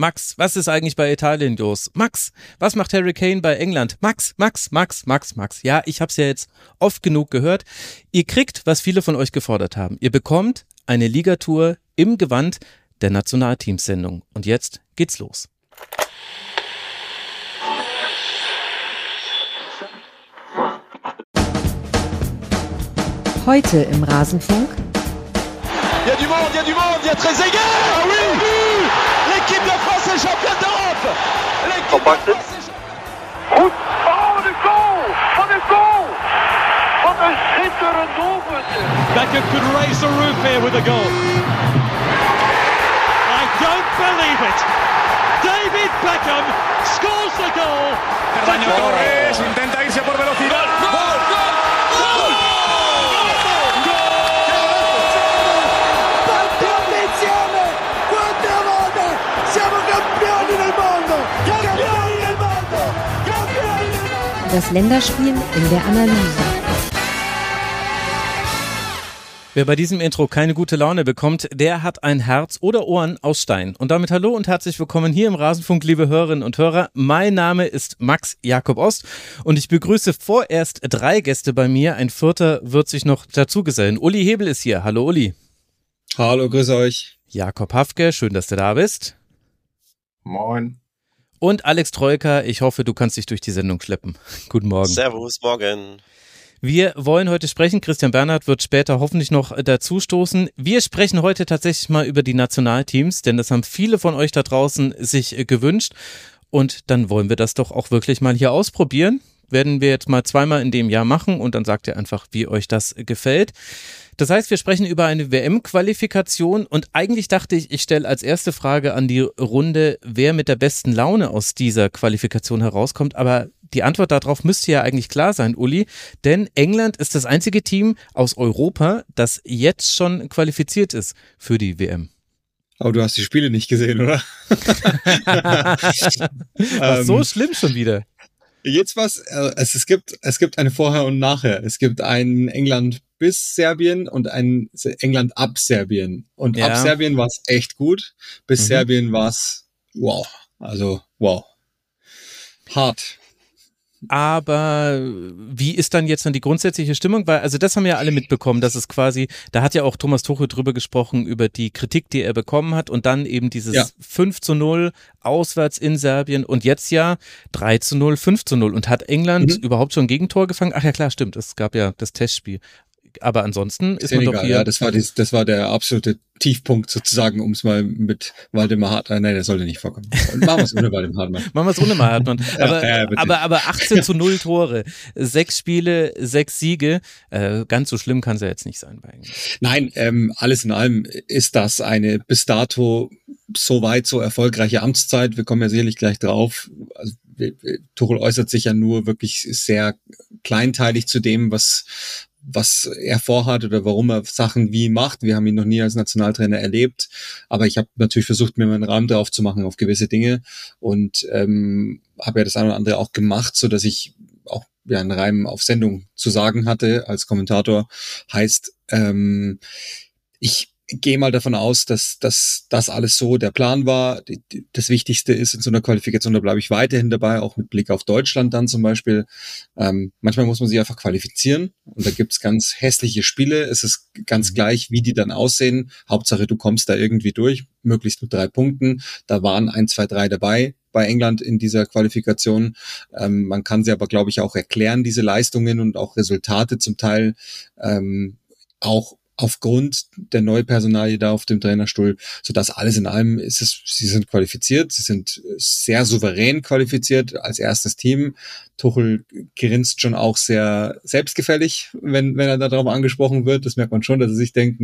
Max, was ist eigentlich bei Italien los? Max, was macht Harry Kane bei England? Max. Ja, ich hab's ja jetzt oft genug gehört. Ihr kriegt, was viele von euch gefordert haben. Ihr bekommt eine Ligatour im Gewand der Nationalteamsendung. Und jetzt geht's los. Heute im Rasenfunk. Il y a du monde, il y a Trezeguet. Ah oui, l'équipe de France est championne d'Europe. L'équipe de France est championne. Oh, de goal! Wat een goal! Wat een schitterend doelpunt. Beckham could raise the roof here with a goal. I don't believe it. David Beckham scores the goal. Daño Torres intenta irse por velocidad. ¡Gol! Das Länderspiel in der Analyse. Wer bei diesem Intro keine gute Laune bekommt, der hat ein Herz oder Ohren aus Stein. Und damit hallo und herzlich willkommen hier im Rasenfunk, liebe Hörerinnen und Hörer. Mein Name ist Max Jakob Ost und ich begrüße vorerst 3 Gäste bei mir. Ein 4. wird sich noch dazugesellen. Uli Hebel ist hier. Hallo Uli. Hallo, grüß euch. Jakob Hafke, schön, dass du da bist. Moin. Und Alex Troika, ich hoffe, du kannst dich durch die Sendung schleppen. Guten Morgen. Servus, morgen. Wir wollen heute sprechen, Christian Bernhard wird später hoffentlich noch dazustoßen. Wir sprechen heute tatsächlich mal über die Nationalteams, denn das haben viele von euch da draußen sich gewünscht. Und dann wollen wir das doch auch wirklich mal hier ausprobieren. Werden wir jetzt mal 2-mal in dem Jahr machen und dann sagt ihr einfach, wie euch das gefällt. Das heißt, wir sprechen über eine WM-Qualifikation und eigentlich dachte ich, ich stelle als erste Frage an die Runde, wer mit der besten Laune aus dieser Qualifikation herauskommt, aber die Antwort darauf müsste ja eigentlich klar sein, Uli, denn England ist das einzige Team aus Europa, das jetzt schon qualifiziert ist für die WM. Aber du hast die Spiele nicht gesehen, oder? Was so schlimm schon wieder? Jetzt es gibt eine Vorher und Nachher. Es gibt ein England bis Serbien und ein England ab Serbien. Und ab Serbien war es echt gut. Bis Serbien war es wow. Also wow. Hart. Aber wie ist dann jetzt die grundsätzliche Stimmung? Weil, also das haben ja alle mitbekommen, dass es quasi, da hat ja auch Thomas Tuchel drüber gesprochen, über die Kritik, die er bekommen hat und dann eben dieses 5:0 auswärts in Serbien und jetzt ja 3:0, 5:0 und hat England überhaupt schon ein Gegentor gefangen? Ach ja klar, stimmt, es gab ja das Testspiel. Aber ansonsten ist man doch hier... Ja, das war der absolute Tiefpunkt sozusagen, um es mal mit Waldemar Hartmann, nein, der sollte nicht vorkommen. Machen wir es ohne Waldemar Hartmann. Machen wir es ohne Hartmann. Aber 18:0 Tore, 6 Spiele, 6 Siege, ganz so schlimm kann es ja jetzt nicht sein bei England. Nein, alles in allem ist das eine bis dato so erfolgreiche Amtszeit. Wir kommen ja sicherlich gleich drauf. Also, Tuchel äußert sich ja nur wirklich sehr kleinteilig zu dem, was er vorhat oder warum er Sachen wie macht. Wir haben ihn noch nie als Nationaltrainer erlebt, aber ich habe natürlich versucht, mir meinen Rahmen drauf zu machen auf gewisse Dinge und habe ja das eine oder andere auch gemacht, so dass ich auch einen Reim auf Sendung zu sagen hatte als Kommentator. Heißt, ich gehe mal davon aus, dass das alles so der Plan war. Das Wichtigste ist in so einer Qualifikation, da bleibe ich weiterhin dabei, auch mit Blick auf Deutschland dann zum Beispiel. Manchmal muss man sich einfach qualifizieren und da gibt's ganz hässliche Spiele. Es ist ganz gleich, wie die dann aussehen. Hauptsache, du kommst da irgendwie durch, möglichst mit 3 Punkten. Da waren 1, 2, 3 dabei bei England in dieser Qualifikation. Man kann sie aber, glaube ich, auch erklären, diese Leistungen und auch Resultate zum Teil auch aufgrund der Neupersonalie da auf dem Trainerstuhl, sodass alles in allem sie sind qualifiziert, sie sind sehr souverän qualifiziert als erstes Team. Tuchel grinst schon auch sehr selbstgefällig, wenn er darauf angesprochen wird. Das merkt man schon, dass er sich denkt,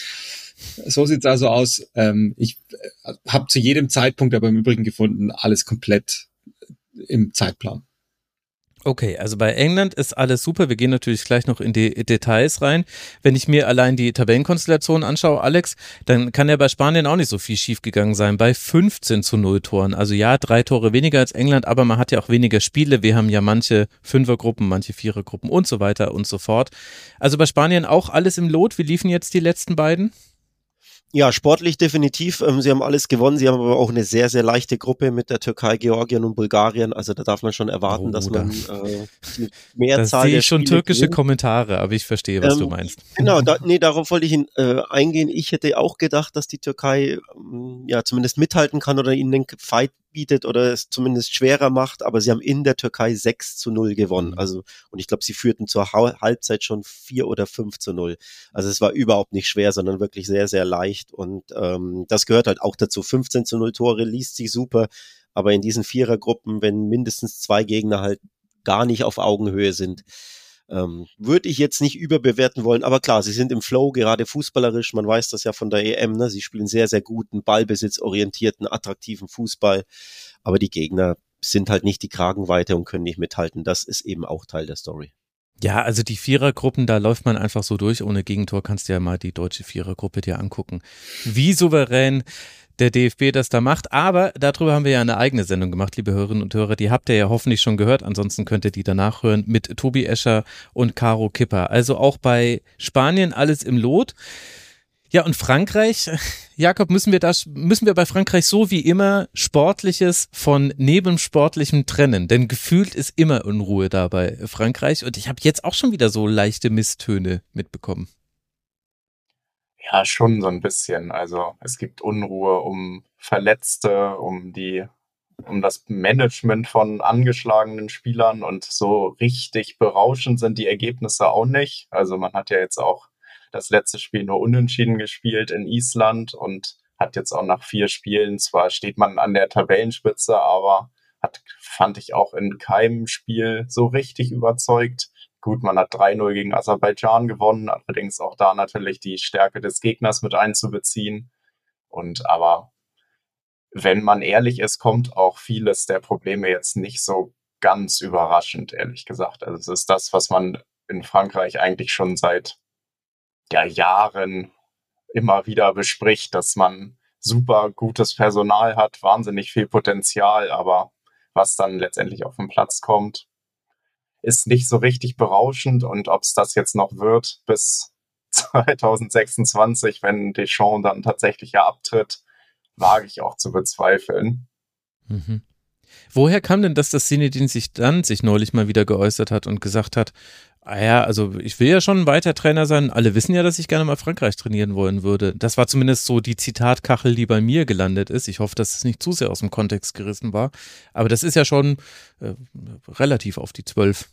so sieht's also aus. Ich habe zu jedem Zeitpunkt aber im Übrigen gefunden, alles komplett im Zeitplan. Okay, also bei England ist alles super. Wir gehen natürlich gleich noch in die Details rein. Wenn ich mir allein die Tabellenkonstellation anschaue, Alex, dann kann ja bei Spanien auch nicht so viel schiefgegangen sein. Bei 15:0 Toren. Also ja, 3 Tore weniger als England, aber man hat ja auch weniger Spiele. Wir haben ja manche Fünfergruppen, manche Vierergruppen und so weiter und so fort. Also bei Spanien auch alles im Lot. Wie liefen jetzt die letzten beiden? Ja, sportlich definitiv. Sie haben alles gewonnen. Sie haben aber auch eine sehr, sehr leichte Gruppe mit der Türkei, Georgien und Bulgarien. Also da darf man schon erwarten, dass man die Mehrzahl da sehe ich schon Spiele türkische gewinnt. Kommentare, aber ich verstehe, was du meinst. Genau, darauf wollte ich eingehen. Ich hätte auch gedacht, dass die Türkei ja zumindest mithalten kann oder ihnen den Fight bietet oder es zumindest schwerer macht, aber sie haben in der Türkei 6-0 gewonnen. Also, und ich glaube, sie führten zur Halbzeit schon 4 oder 5-0. Also es war überhaupt nicht schwer, sondern wirklich sehr, sehr leicht. Und das gehört halt auch dazu. 15-0 Tore liest sich super, aber in diesen Vierergruppen, wenn mindestens 2 Gegner halt gar nicht auf Augenhöhe sind, würde ich jetzt nicht überbewerten wollen, aber klar, sie sind im Flow, gerade fußballerisch, man weiß das ja von der EM, ne? Sie spielen sehr, sehr guten, ballbesitzorientierten, attraktiven Fußball, aber die Gegner sind halt nicht die Kragenweite und können nicht mithalten, das ist eben auch Teil der Story. Ja, also die Vierergruppen, da läuft man einfach so durch, ohne Gegentor kannst du ja mal die deutsche Vierergruppe dir angucken, wie souverän der DFB das da macht, aber darüber haben wir ja eine eigene Sendung gemacht, liebe Hörerinnen und Hörer, die habt ihr ja hoffentlich schon gehört, ansonsten könnt ihr die danach hören mit Tobi Escher und Caro Kipper, also auch bei Spanien alles im Lot. Ja, und Frankreich, Jakob, müssen wir bei Frankreich so wie immer Sportliches von Nebensportlichem trennen, denn gefühlt ist immer Unruhe da bei Frankreich und ich habe jetzt auch schon wieder so leichte Misstöne mitbekommen. Ja, schon so ein bisschen. Also es gibt Unruhe um Verletzte, um das Management von angeschlagenen Spielern und so richtig berauschend sind die Ergebnisse auch nicht. Also man hat ja jetzt auch das letzte Spiel nur unentschieden gespielt in Island und hat jetzt auch nach 4 Spielen, zwar steht man an der Tabellenspitze, aber fand ich auch in keinem Spiel so richtig überzeugt. Gut, man hat 3-0 gegen Aserbaidschan gewonnen, allerdings auch da natürlich die Stärke des Gegners mit einzubeziehen. Aber wenn man ehrlich ist, kommt auch vieles der Probleme jetzt nicht so ganz überraschend, ehrlich gesagt. Also es ist das, was man in Frankreich eigentlich schon seit Jahren immer wieder bespricht, dass man super gutes Personal hat, wahnsinnig viel Potenzial, aber was dann letztendlich auf den Platz kommt, ist nicht so richtig berauschend und ob es das jetzt noch wird bis 2026, wenn Deschamps dann tatsächlich abtritt, wage ich auch zu bezweifeln. Mhm. Woher kam denn das, dass Zinedine sich neulich mal wieder geäußert hat und gesagt hat, also ich will ja schon weiter Trainer sein, alle wissen ja, dass ich gerne mal Frankreich trainieren wollen würde. Das war zumindest so die Zitatkachel, die bei mir gelandet ist. Ich hoffe, dass es nicht zu sehr aus dem Kontext gerissen war, aber das ist ja schon relativ auf die 12.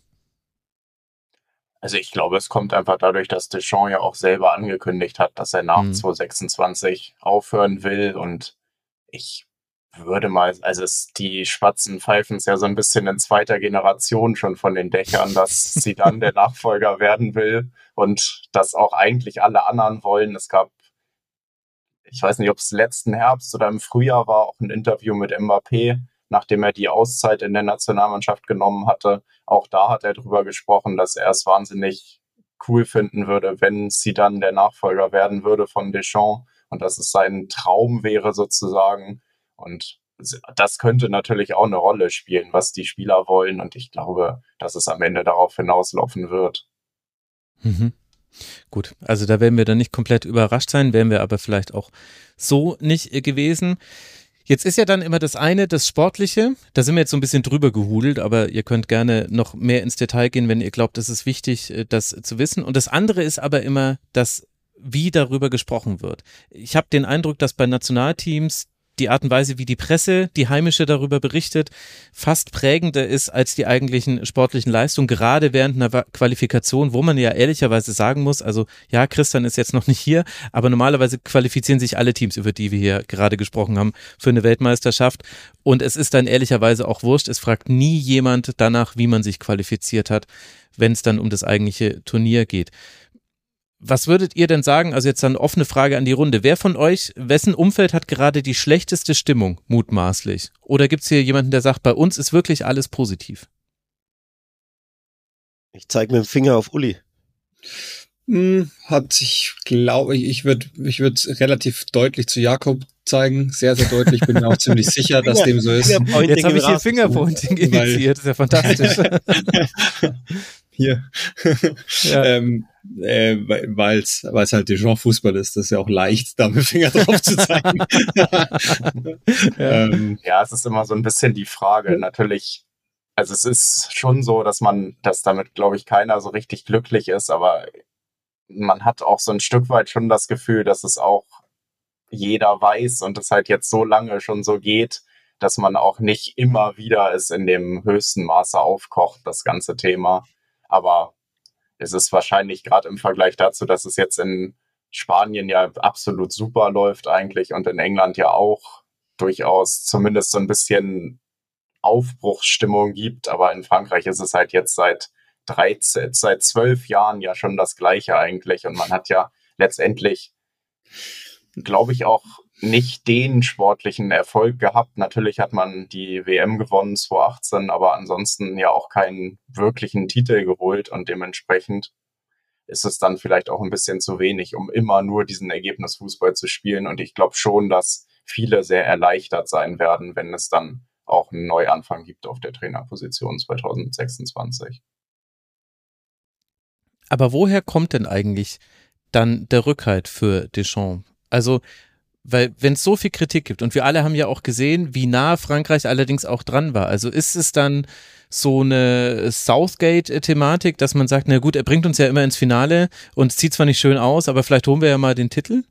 Also ich glaube, es kommt einfach dadurch, dass Deschamps ja auch selber angekündigt hat, dass er nach 2026 aufhören will und ich würde mal, die Spatzen pfeifen es ja so ein bisschen in zweiter Generation schon von den Dächern, dass sie dann der Nachfolger werden will und das auch eigentlich alle anderen wollen. Es gab, ich weiß nicht, ob es letzten Herbst oder im Frühjahr war, auch ein Interview mit Mbappé, nachdem er die Auszeit in der Nationalmannschaft genommen hatte. Auch da hat er drüber gesprochen, dass er es wahnsinnig cool finden würde, wenn sie dann der Nachfolger werden würde von Deschamps und dass es sein Traum wäre sozusagen. Und das könnte natürlich auch eine Rolle spielen, was die Spieler wollen. Und ich glaube, dass es am Ende darauf hinauslaufen wird. Mhm. Gut, also da werden wir dann nicht komplett überrascht sein, wären wir aber vielleicht auch so nicht gewesen. Jetzt ist ja dann immer das eine, das Sportliche, da sind wir jetzt so ein bisschen drüber gehudelt, aber ihr könnt gerne noch mehr ins Detail gehen, wenn ihr glaubt, es ist wichtig, das zu wissen. Und das andere ist aber immer das, wie darüber gesprochen wird. Ich habe den Eindruck, dass bei Nationalteams die Art und Weise, wie die Presse, die heimische darüber berichtet, fast prägender ist als die eigentlichen sportlichen Leistungen, gerade während einer Qualifikation, wo man ja ehrlicherweise sagen muss, also ja, Christian ist jetzt noch nicht hier, aber normalerweise qualifizieren sich alle Teams, über die wir hier gerade gesprochen haben, für eine Weltmeisterschaft und es ist dann ehrlicherweise auch wurscht, es fragt nie jemand danach, wie man sich qualifiziert hat, wenn es dann um das eigentliche Turnier geht. Was würdet ihr denn sagen, also jetzt eine offene Frage an die Runde, wer von euch, wessen Umfeld hat gerade die schlechteste Stimmung, mutmaßlich? Oder gibt es hier jemanden, der sagt, bei uns ist wirklich alles positiv? Ich zeige mit dem Finger auf Uli. Ich glaube, ich würde relativ deutlich zu Jakob zeigen, sehr, sehr deutlich, bin mir auch ziemlich sicher, dass dem so ist. Jetzt habe ich hier Fingerpointing initiiert, das ist ja fantastisch. Hier. Ja. weil es halt Deschamps-Fußball ist. Das ist ja auch leicht, da mit dem Finger drauf zu zeigen. Ja, es ist immer so ein bisschen die Frage. Natürlich, also es ist schon so, dass damit, glaube ich, keiner so richtig glücklich ist, aber man hat auch so ein Stück weit schon das Gefühl, dass es auch jeder weiß und es halt jetzt so lange schon so geht, dass man auch nicht immer wieder es in dem höchsten Maße aufkocht, das ganze Thema. Aber es ist wahrscheinlich gerade im Vergleich dazu, dass es jetzt in Spanien ja absolut super läuft eigentlich und in England ja auch durchaus zumindest so ein bisschen Aufbruchsstimmung gibt. Aber in Frankreich ist es halt jetzt seit 12 Jahren ja schon das Gleiche eigentlich. Und man hat ja letztendlich, glaube ich, auch nicht den sportlichen Erfolg gehabt. Natürlich hat man die WM gewonnen 2018, aber ansonsten ja auch keinen wirklichen Titel geholt und dementsprechend ist es dann vielleicht auch ein bisschen zu wenig, um immer nur diesen Ergebnisfußball zu spielen. Und ich glaube schon, dass viele sehr erleichtert sein werden, wenn es dann auch einen Neuanfang gibt auf der Trainerposition 2026. Aber woher kommt denn eigentlich dann der Rückhalt für Deschamps? Also, weil wenn es so viel Kritik gibt und wir alle haben ja auch gesehen, wie nah Frankreich allerdings auch dran war. Also ist es dann so eine Southgate-Thematik, dass man sagt, na gut, er bringt uns ja immer ins Finale und es sieht zwar nicht schön aus, aber vielleicht holen wir ja mal den Titel?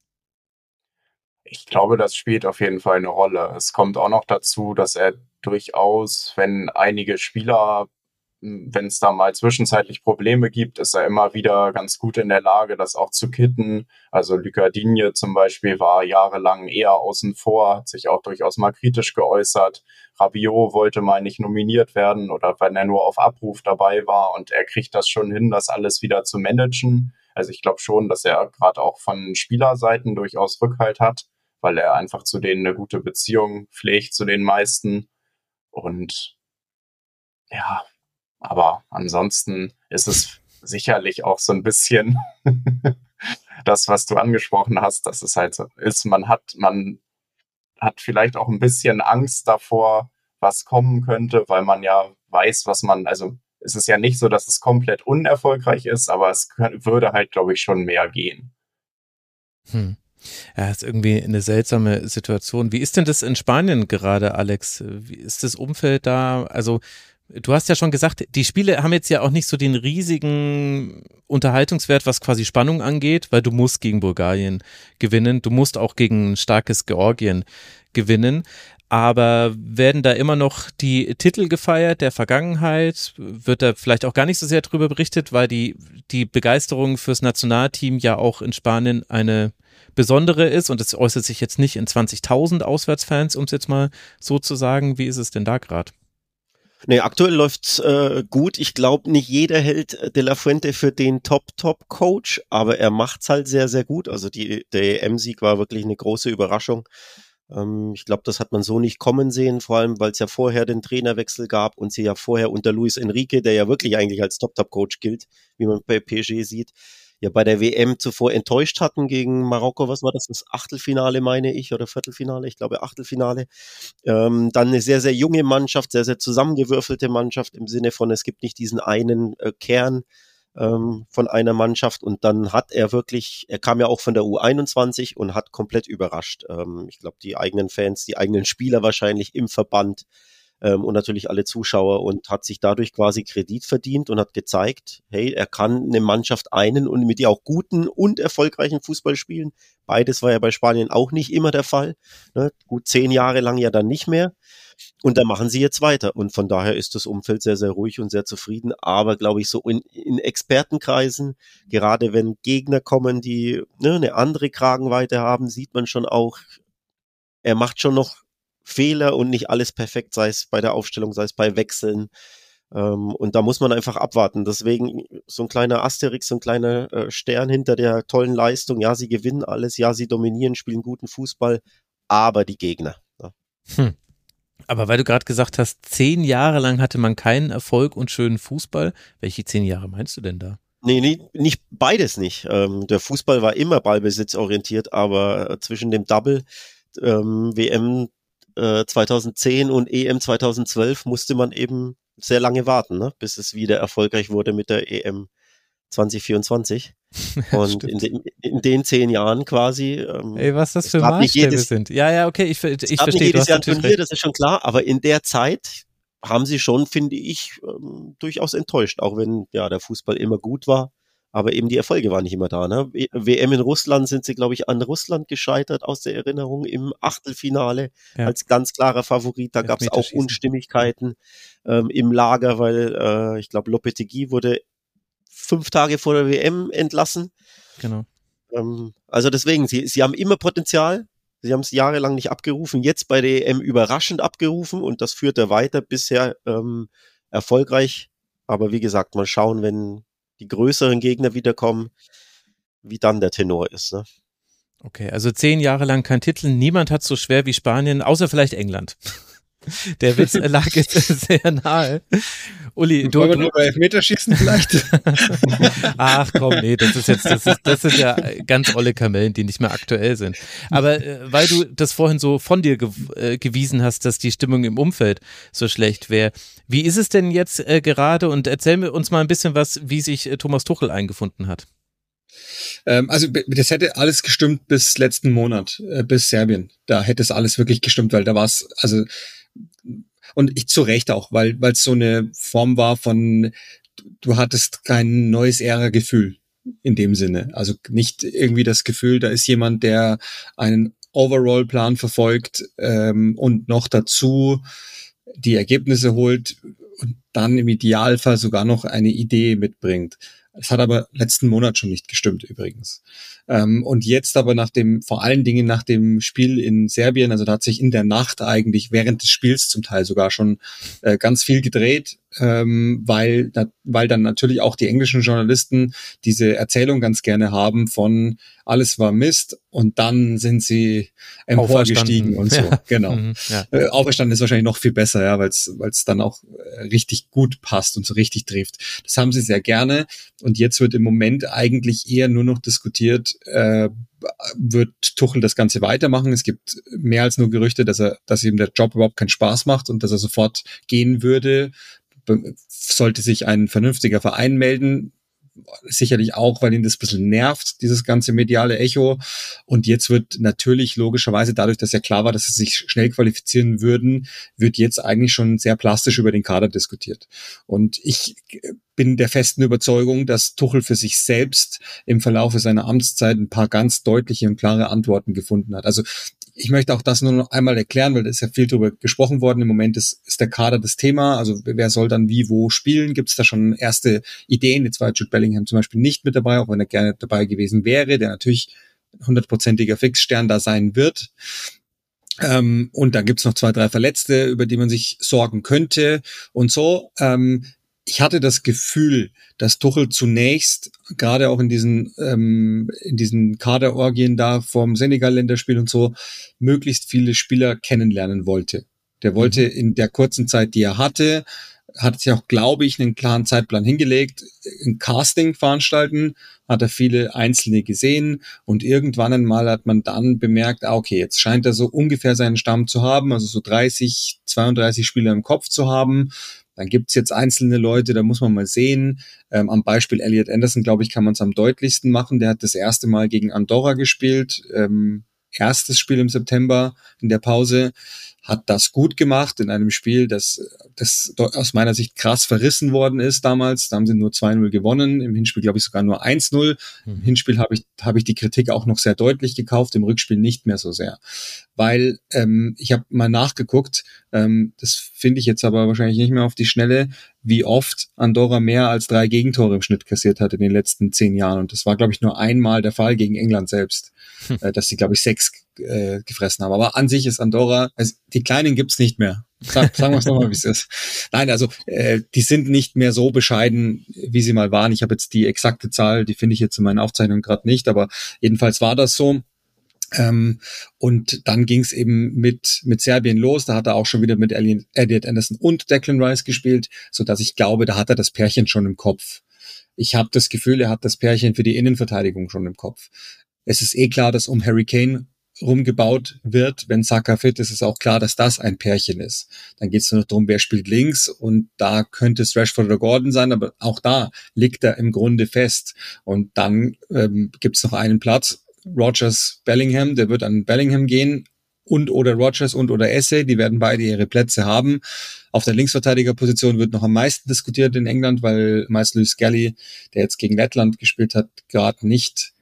Ich glaube, das spielt auf jeden Fall eine Rolle. Es kommt auch noch dazu, dass er durchaus, wenn einige Spieler, wenn es da mal zwischenzeitlich Probleme gibt, ist er immer wieder ganz gut in der Lage, das auch zu kitten. Also Lucas Digne zum Beispiel war jahrelang eher außen vor, hat sich auch durchaus mal kritisch geäußert. Rabiot wollte mal nicht nominiert werden oder wenn er nur auf Abruf dabei war und er kriegt das schon hin, das alles wieder zu managen. Also ich glaube schon, dass er gerade auch von Spielerseiten durchaus Rückhalt hat, weil er einfach zu denen eine gute Beziehung pflegt, zu den meisten. Und ja, aber ansonsten ist es sicherlich auch so ein bisschen das, was du angesprochen hast, dass es halt so ist, man hat vielleicht auch ein bisschen Angst davor, was kommen könnte, weil man ja weiß, also es ist ja nicht so, dass es komplett unerfolgreich ist, aber es würde halt, glaube ich, schon mehr gehen. Ja, ist irgendwie eine seltsame Situation. Wie ist denn das in Spanien gerade, Alex? Wie ist das Umfeld da? Also du hast ja schon gesagt, die Spiele haben jetzt ja auch nicht so den riesigen Unterhaltungswert, was quasi Spannung angeht, weil du musst gegen Bulgarien gewinnen, du musst auch gegen ein starkes Georgien gewinnen, aber werden da immer noch die Titel gefeiert der Vergangenheit? Wird da vielleicht auch gar nicht so sehr drüber berichtet, weil die Begeisterung fürs Nationalteam ja auch in Spanien eine besondere ist und es äußert sich jetzt nicht in 20.000 Auswärtsfans, um es jetzt mal so zu sagen. Wie ist es denn da gerade? Nee, aktuell läuft's gut. Ich glaube, nicht jeder hält De La Fuente für den Top-Coach, aber er macht's halt sehr, sehr gut. Also der EM-Sieg war wirklich eine große Überraschung. Ich glaube, das hat man so nicht kommen sehen, vor allem, weil es ja vorher den Trainerwechsel gab und sie ja vorher unter Luis Enrique, der ja wirklich eigentlich als Top-Coach gilt, wie man bei PSG sieht, ja bei der WM zuvor enttäuscht hatten gegen Marokko. Was war das? Das Achtelfinale, meine ich, oder Viertelfinale? Ich glaube Achtelfinale. Dann eine sehr, sehr junge Mannschaft, sehr, sehr zusammengewürfelte Mannschaft im Sinne von, es gibt nicht diesen einen Kern von einer Mannschaft und dann hat er kam ja auch von der U21 und hat komplett überrascht. Ich glaube, die eigenen Fans, die eigenen Spieler wahrscheinlich im Verband und natürlich alle Zuschauer und hat sich dadurch quasi Kredit verdient und hat gezeigt, hey, er kann eine Mannschaft einen und mit ihr auch guten und erfolgreichen Fußball spielen. Beides war ja bei Spanien auch nicht immer der Fall. Ne? Gut 10 Jahre lang ja dann nicht mehr. Und da machen sie jetzt weiter. Und von daher ist das Umfeld sehr, sehr ruhig und sehr zufrieden. Aber glaube ich, so in Expertenkreisen, gerade wenn Gegner kommen, die eine andere Kragenweite haben, sieht man schon auch, er macht schon noch Fehler und nicht alles perfekt, sei es bei der Aufstellung, sei es bei Wechseln. Und da muss man einfach abwarten. Deswegen so ein kleiner Asterix, so ein kleiner Stern hinter der tollen Leistung. Ja, sie gewinnen alles, ja, sie dominieren, spielen guten Fußball, aber die Gegner. Ja. Aber weil du gerade gesagt hast, 10 Jahre lang hatte man keinen Erfolg und schönen Fußball. Welche 10 Jahre meinst du denn da? Nee, nicht beides nicht. Der Fußball war immer ballbesitzorientiert, aber zwischen dem Double WM 2010 und EM 2012 musste man eben sehr lange warten, ne, bis es wieder erfolgreich wurde mit der EM 2024. Und in den 10 Jahren quasi. Ey, was das für Maßstäbe sind. Ja, okay, ich verstehe. Jedes Jahr ein Turnier, das ist schon klar, aber in der Zeit haben sie schon, finde ich, durchaus enttäuscht, auch wenn ja der Fußball immer gut war, aber eben die Erfolge waren nicht immer da. Ne? WM in Russland sind sie, glaube ich, an Russland gescheitert aus der Erinnerung im Achtelfinale als ganz klarer Favorit. Da gab es auch Unstimmigkeiten im Lager, weil ich glaube, Lopetegui wurde 5 Tage vor der WM entlassen. Genau. Also deswegen, sie haben immer Potenzial. Sie haben es jahrelang nicht abgerufen, jetzt bei der EM überraschend abgerufen und das führt er weiter, bisher erfolgreich. Aber wie gesagt, mal schauen, wenn die größeren Gegner wiederkommen, wie dann der Tenor ist. Ne? Okay, also 10 Jahre lang kein Titel, niemand hat so schwer wie Spanien, außer vielleicht England. Der Witz lag jetzt sehr nahe. Uli, du nur bei Elfmeterschießen vielleicht? Ach komm, nee, das sind ja ganz olle Kamellen, die nicht mehr aktuell sind. Aber weil du das vorhin so von dir gewiesen hast, dass die Stimmung im Umfeld so schlecht wäre, wie ist es denn jetzt gerade und erzähl uns mal ein bisschen was, wie sich Thomas Tuchel eingefunden hat. Also das hätte alles gestimmt bis letzten Monat, bis Serbien. Da hätte es alles wirklich gestimmt, weil da war es, also und ich zu Recht auch, weil es so eine Form war von, du hattest kein neues Ära-Gefühl in dem Sinne. Also nicht irgendwie das Gefühl, da ist jemand, der einen Overall-Plan verfolgt und noch dazu die Ergebnisse holt und dann im Idealfall sogar noch eine Idee mitbringt. Es hat aber letzten Monat schon nicht gestimmt übrigens. Und jetzt aber vor allen Dingen nach dem Spiel in Serbien, also da hat sich in der Nacht eigentlich während des Spiels zum Teil sogar schon ganz viel gedreht, weil dann natürlich auch die englischen Journalisten diese Erzählung ganz gerne haben von alles war Mist und dann sind sie emporgestiegen und so. Ja. Genau. Ja. Auferstanden ist wahrscheinlich noch viel besser, ja, weil es dann auch richtig gut passt und so richtig trifft. Das haben sie sehr gerne und jetzt wird im Moment eigentlich eher nur noch diskutiert, wird Tuchel das Ganze weitermachen. Es gibt mehr als nur Gerüchte, dass ihm der Job überhaupt keinen Spaß macht und dass er sofort gehen würde. Sollte sich ein vernünftiger Verein melden, sicherlich auch, weil ihn das ein bisschen nervt, dieses ganze mediale Echo. Und jetzt wird natürlich logischerweise, dadurch, dass ja klar war, dass sie sich schnell qualifizieren würden, wird jetzt eigentlich schon sehr plastisch über den Kader diskutiert. Und ich bin der festen Überzeugung, dass Tuchel für sich selbst im Verlaufe seiner Amtszeit ein paar ganz deutliche und klare Antworten gefunden hat. Also ich möchte auch das nur noch einmal erklären, weil da ist ja viel drüber gesprochen worden. Im Moment ist der Kader das Thema. Also wer soll dann wie, wo spielen? Gibt es da schon erste Ideen? Jetzt war Jude Bellingham zum Beispiel nicht mit dabei, auch wenn er gerne dabei gewesen wäre, der natürlich 100%iger Fixstern da sein wird. Und dann gibt's noch 2, 3 Verletzte, über die man sich sorgen könnte und so. Ich hatte das Gefühl, dass Tuchel zunächst, gerade auch in diesen Kaderorgien da vom Senegal-Länderspiel und so, möglichst viele Spieler kennenlernen wollte. Der wollte in der kurzen Zeit, die er hatte, hat sich auch, glaube ich, einen klaren Zeitplan hingelegt, ein Casting veranstalten, hat er viele Einzelne gesehen und irgendwann einmal hat man dann bemerkt, okay, jetzt scheint er so ungefähr seinen Stamm zu haben, also so 30, 32 Spieler im Kopf zu haben. Dann gibt's jetzt einzelne Leute, da muss man mal sehen. Am Beispiel Elliot Anderson, glaube ich, kann man es am deutlichsten machen. Der hat das erste Mal gegen Andorra gespielt, erstes Spiel im September in der Pause, hat das gut gemacht in einem Spiel, das aus meiner Sicht krass verrissen worden ist damals. Da haben sie nur 2-0 gewonnen, im Hinspiel glaube ich sogar nur 1-0. Im Hinspiel habe ich die Kritik auch noch sehr deutlich gekauft, im Rückspiel nicht mehr so sehr. Weil ich habe mal nachgeguckt, das finde ich jetzt aber wahrscheinlich nicht mehr auf die Schnelle, wie oft Andorra mehr als 3 Gegentore im Schnitt kassiert hat in den letzten 10 Jahren. Und das war, glaube ich, nur einmal der Fall gegen England selbst, dass sie, glaube ich, 6 gefressen haben. Aber an sich ist Andorra, also die Kleinen gibt's nicht mehr. Sagen wir es nochmal, wie es ist. Nein, also die sind nicht mehr so bescheiden, wie sie mal waren. Ich habe jetzt die exakte Zahl, die finde ich jetzt in meinen Aufzeichnungen gerade nicht, aber jedenfalls war das so. Und dann ging es eben mit Serbien los. Da hat er auch schon wieder mit Elliot Anderson und Declan Rice gespielt, so dass ich glaube, da hat er das Pärchen schon im Kopf. Ich habe das Gefühl, er hat das Pärchen für die Innenverteidigung schon im Kopf. Es ist klar, dass um Harry Kane rumgebaut wird. Wenn Saka fit ist, ist auch klar, dass das ein Pärchen ist. Dann geht es nur noch darum, wer spielt links, und da könnte es Rashford oder Gordon sein, aber auch da liegt er im Grunde fest. Und dann gibt es noch einen Platz, Rodgers, Bellingham, der wird an Bellingham gehen, und oder Rodgers und oder Esse, die werden beide ihre Plätze haben. Auf der Linksverteidigerposition wird noch am meisten diskutiert in England, weil meist Lewis Skelly, der jetzt gegen Lettland gespielt hat, gerade nicht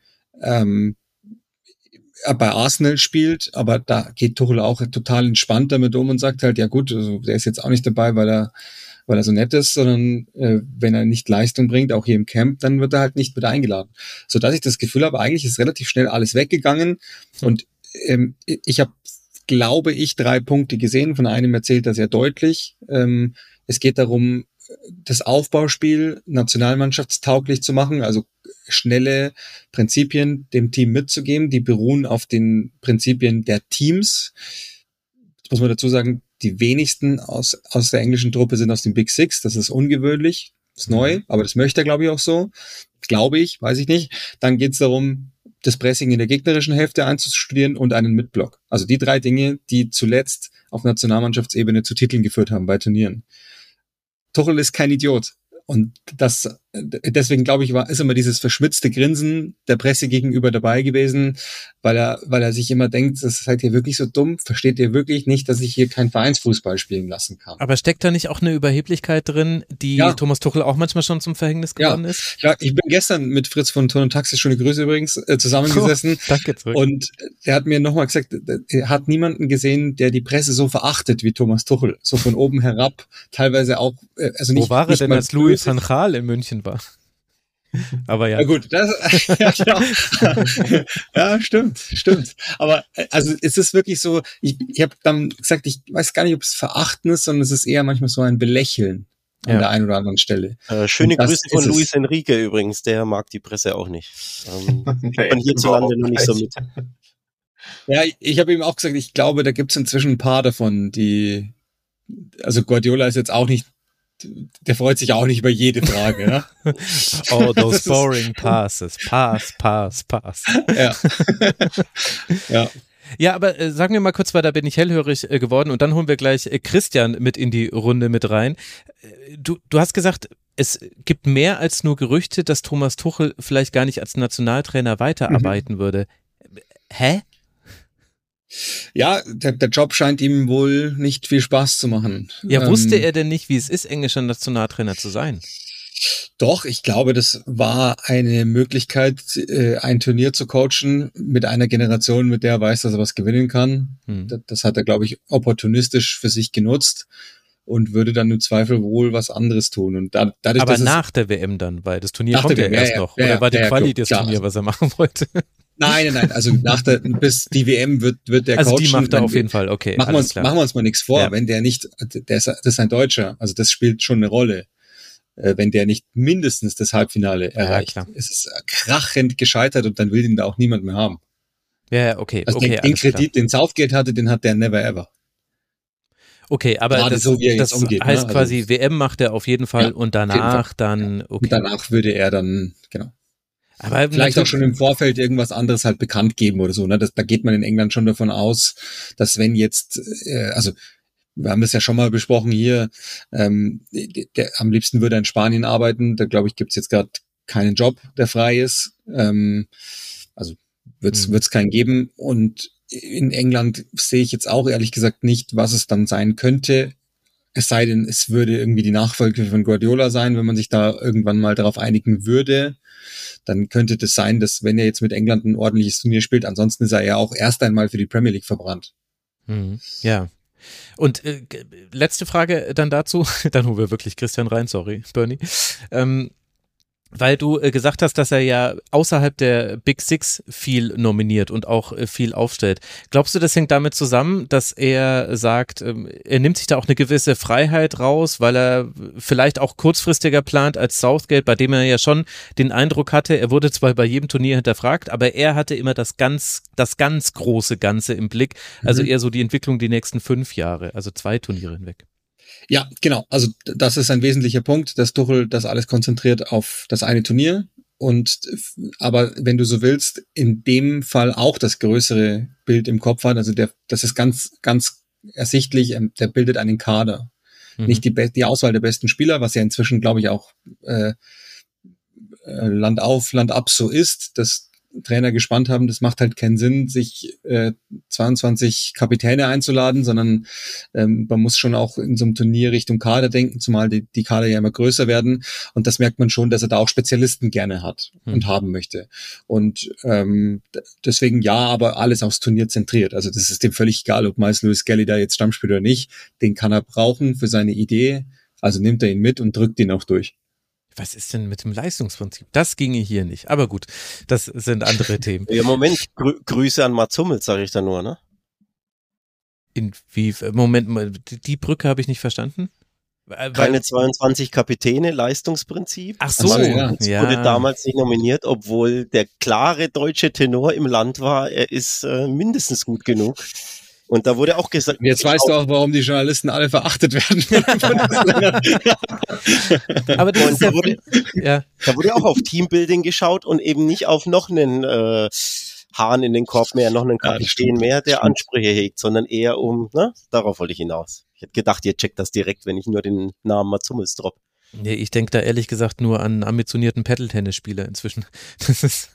bei Arsenal spielt, aber da geht Tuchel auch total entspannt damit um und sagt halt, ja gut, also der ist jetzt auch nicht dabei, weil er so nett ist, sondern wenn er nicht Leistung bringt, auch hier im Camp, dann wird er halt nicht wieder eingeladen. Sodass ich das Gefühl habe, eigentlich ist relativ schnell alles weggegangen, und ich habe, glaube ich, 3 Punkte gesehen. Von einem erzählt er sehr deutlich. Es geht darum, das Aufbauspiel nationalmannschaftstauglich zu machen, also schnelle Prinzipien dem Team mitzugeben, die beruhen auf den Prinzipien der Teams. Das muss man dazu sagen, die wenigsten aus der englischen Truppe sind aus dem Big Six. Das ist ungewöhnlich, das ist neu, aber das möchte er, glaube ich, auch so. Glaube ich, weiß ich nicht. Dann geht es darum, das Pressing in der gegnerischen Hälfte einzustudieren und einen Mitblock. Also die 3 Dinge, die zuletzt auf Nationalmannschaftsebene zu Titeln geführt haben bei Turnieren. Tuchel ist kein Idiot. Und deswegen glaube ich, ist immer dieses verschmitzte Grinsen der Presse gegenüber dabei gewesen, weil er sich immer denkt, das seid ihr wirklich so dumm? Versteht ihr wirklich nicht, dass ich hier kein Vereinsfußball spielen lassen kann? Aber steckt da nicht auch eine Überheblichkeit drin, die Thomas Tuchel auch manchmal schon zum Verhängnis geworden ist? Ja, ich bin gestern mit Fritz von Ton und Taxis, schöne Grüße übrigens, zusammengesessen. Danke zurück. Und er hat mir nochmal gesagt, er hat niemanden gesehen, der die Presse so verachtet wie Thomas Tuchel. So von oben herab, teilweise auch, also nicht. Wo war er denn, als Louis van Gaal in München war? Aber ja. Ja gut, ja, genau. Ja, stimmt. Aber also es ist wirklich so, ich habe dann gesagt, ich weiß gar nicht, ob es Verachten ist, sondern es ist eher manchmal so ein Belächeln an der einen oder anderen Stelle. Schöne Grüße von Luis Enrique übrigens, der mag die Presse auch nicht. Man hierzulande noch nicht so mit. Ja, ich habe ihm auch gesagt, ich glaube, da gibt es inzwischen ein paar davon, also Guardiola ist jetzt auch nicht, der freut sich auch nicht über jede Frage. Ne? Oh, those boring passes. Pass. Ja. Ja. Ja, aber sagen wir mal kurz, weil da bin ich hellhörig geworden, und dann holen wir gleich Christian mit in die Runde mit rein. Du hast gesagt, es gibt mehr als nur Gerüchte, dass Thomas Tuchel vielleicht gar nicht als Nationaltrainer weiterarbeiten würde. Hä? Ja, der Job scheint ihm wohl nicht viel Spaß zu machen. Ja, wusste er denn nicht, wie es ist, englischer Nationaltrainer zu sein? Doch, ich glaube, das war eine Möglichkeit, ein Turnier zu coachen mit einer Generation, mit der er weiß, dass er was gewinnen kann. Das hat er, glaube ich, opportunistisch für sich genutzt und würde dann im Zweifel wohl was anderes tun. Und dadurch, aber nach der WM dann, weil das Turnier kommt ja erst noch. Oder war die Quali das Turnier, was er machen wollte? Nein, also bis die WM wird der coachen. Also die macht er auf jeden Fall, okay. Machen wir uns mal nichts vor, wenn der nicht, das ist ein Deutscher, also das spielt schon eine Rolle. Wenn der nicht mindestens das Halbfinale erreicht, ist es krachend gescheitert, und dann will ihn da auch niemand mehr haben. Ja, okay. Also den Kredit, den Southgate hatte, den hat der never ever. Okay, aber das, so, wie er jetzt umgeht, heißt ne? quasi, also, WM macht er auf jeden Fall, und danach dann, okay. Und danach würde er dann, genau. Aber vielleicht auch schon im Vorfeld irgendwas anderes halt bekannt geben oder so. Ne? Da geht man in England schon davon aus, dass wenn jetzt, also wir haben das ja schon mal besprochen hier, am liebsten würde er in Spanien arbeiten. Da glaube ich, gibt's jetzt gerade keinen Job, der frei ist. Also wird's keinen geben. Und in England sehe ich jetzt auch ehrlich gesagt nicht, was es dann sein könnte. Es sei denn, es würde irgendwie die Nachfolge von Guardiola sein, wenn man sich da irgendwann mal darauf einigen würde. Dann könnte das sein, dass wenn er jetzt mit England ein ordentliches Turnier spielt, ansonsten ist er ja auch erst einmal für die Premier League verbrannt. Ja. Und letzte Frage dann dazu, dann holen wir wirklich Christian rein, sorry, Bernie. Weil du gesagt hast, dass er ja außerhalb der Big Six viel nominiert und auch viel aufstellt. Glaubst du, das hängt damit zusammen, dass er sagt, er nimmt sich da auch eine gewisse Freiheit raus, weil er vielleicht auch kurzfristiger plant als Southgate, bei dem er ja schon den Eindruck hatte, er wurde zwar bei jedem Turnier hinterfragt, aber er hatte immer das ganz große Ganze im Blick, also eher so die Entwicklung die nächsten 5 Jahre, also 2 Turniere hinweg. Ja, genau. Also das ist ein wesentlicher Punkt, dass Tuchel das alles konzentriert auf das eine Turnier. aber wenn du so willst, in dem Fall auch das größere Bild im Kopf hat. Also das ist ganz, ganz ersichtlich, der bildet einen Kader. Nicht die Auswahl der besten Spieler, was ja inzwischen, glaube ich, auch Land auf, Land ab so ist, dass Trainer gespannt haben, das macht halt keinen Sinn, sich 22 Kapitäne einzuladen, sondern man muss schon auch in so einem Turnier Richtung Kader denken, zumal die Kader ja immer größer werden, und das merkt man schon, dass er da auch Spezialisten gerne hat und haben möchte. Und deswegen aber alles aufs Turnier zentriert. Also das ist dem völlig egal, ob Miles Lewis Skelly da jetzt Stamm spielt oder nicht. Den kann er brauchen für seine Idee, also nimmt er ihn mit und drückt ihn auch durch. Was ist denn mit dem Leistungsprinzip? Das ginge hier nicht. Aber gut, das sind andere Themen. Ja, Moment, Grüße an Mats Hummels, sage ich da nur, ne? Moment, die Brücke habe ich nicht verstanden. Keine 22 Kapitäne, Leistungsprinzip. Ach so, ja. Wurde damals nicht nominiert, obwohl der klare deutsche Tenor im Land war, er ist mindestens gut genug. Und da wurde auch gesagt... Jetzt weißt du auch, warum die Journalisten alle verachtet werden. Aber das ist da wurde auch auf Teambuilding geschaut und eben nicht auf noch einen Hahn in den Korb mehr, noch einen Kapitän mehr, der Ansprüche hegt, sondern eher darauf wollte ich hinaus. Ich hätte gedacht, ihr checkt das direkt, wenn ich nur den Namen Mats Hummels droppe. Nee, ich denke da ehrlich gesagt nur an ambitionierten Paddle-Tennis-Spieler inzwischen. Das ist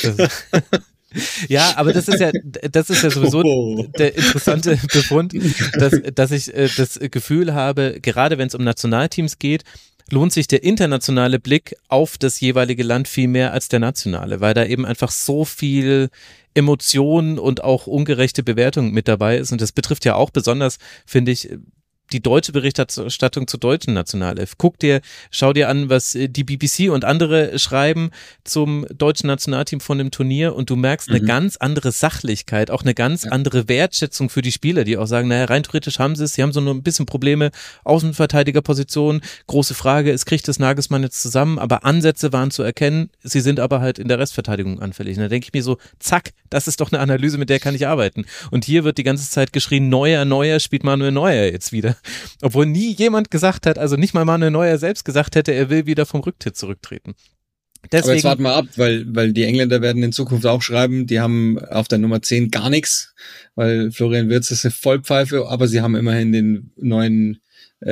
ja, aber das ist ja sowieso der interessante Befund, dass ich das Gefühl habe, gerade wenn es um Nationalteams geht, lohnt sich der internationale Blick auf das jeweilige Land viel mehr als der nationale, weil da eben einfach so viel Emotionen und auch ungerechte Bewertung mit dabei ist, und das betrifft ja auch besonders, finde ich, die deutsche Berichterstattung zur deutschen Nationalelf. Schau dir an, was die BBC und andere schreiben zum deutschen Nationalteam von dem Turnier, und du merkst eine ganz andere Sachlichkeit, auch eine ganz andere Wertschätzung für die Spieler, die auch sagen, naja, rein theoretisch haben sie haben so nur ein bisschen Probleme, Außenverteidigerposition, große Frage, kriegt das Nagelsmann jetzt zusammen, aber Ansätze waren zu erkennen, sie sind aber halt in der Restverteidigung anfällig. Und da denke ich mir so, zack, das ist doch eine Analyse, mit der kann ich arbeiten. Und hier wird die ganze Zeit geschrien, Neuer, spielt Manuel Neuer jetzt wieder. Obwohl nie jemand gesagt hat, also nicht mal Manuel Neuer selbst gesagt hätte, er will wieder vom Rücktritt zurücktreten. Deswegen, aber jetzt warten wir ab, weil die Engländer werden in Zukunft auch schreiben, die haben auf der Nummer 10 gar nichts, weil Florian Wirtz ist eine Vollpfeife, aber sie haben immerhin den neuen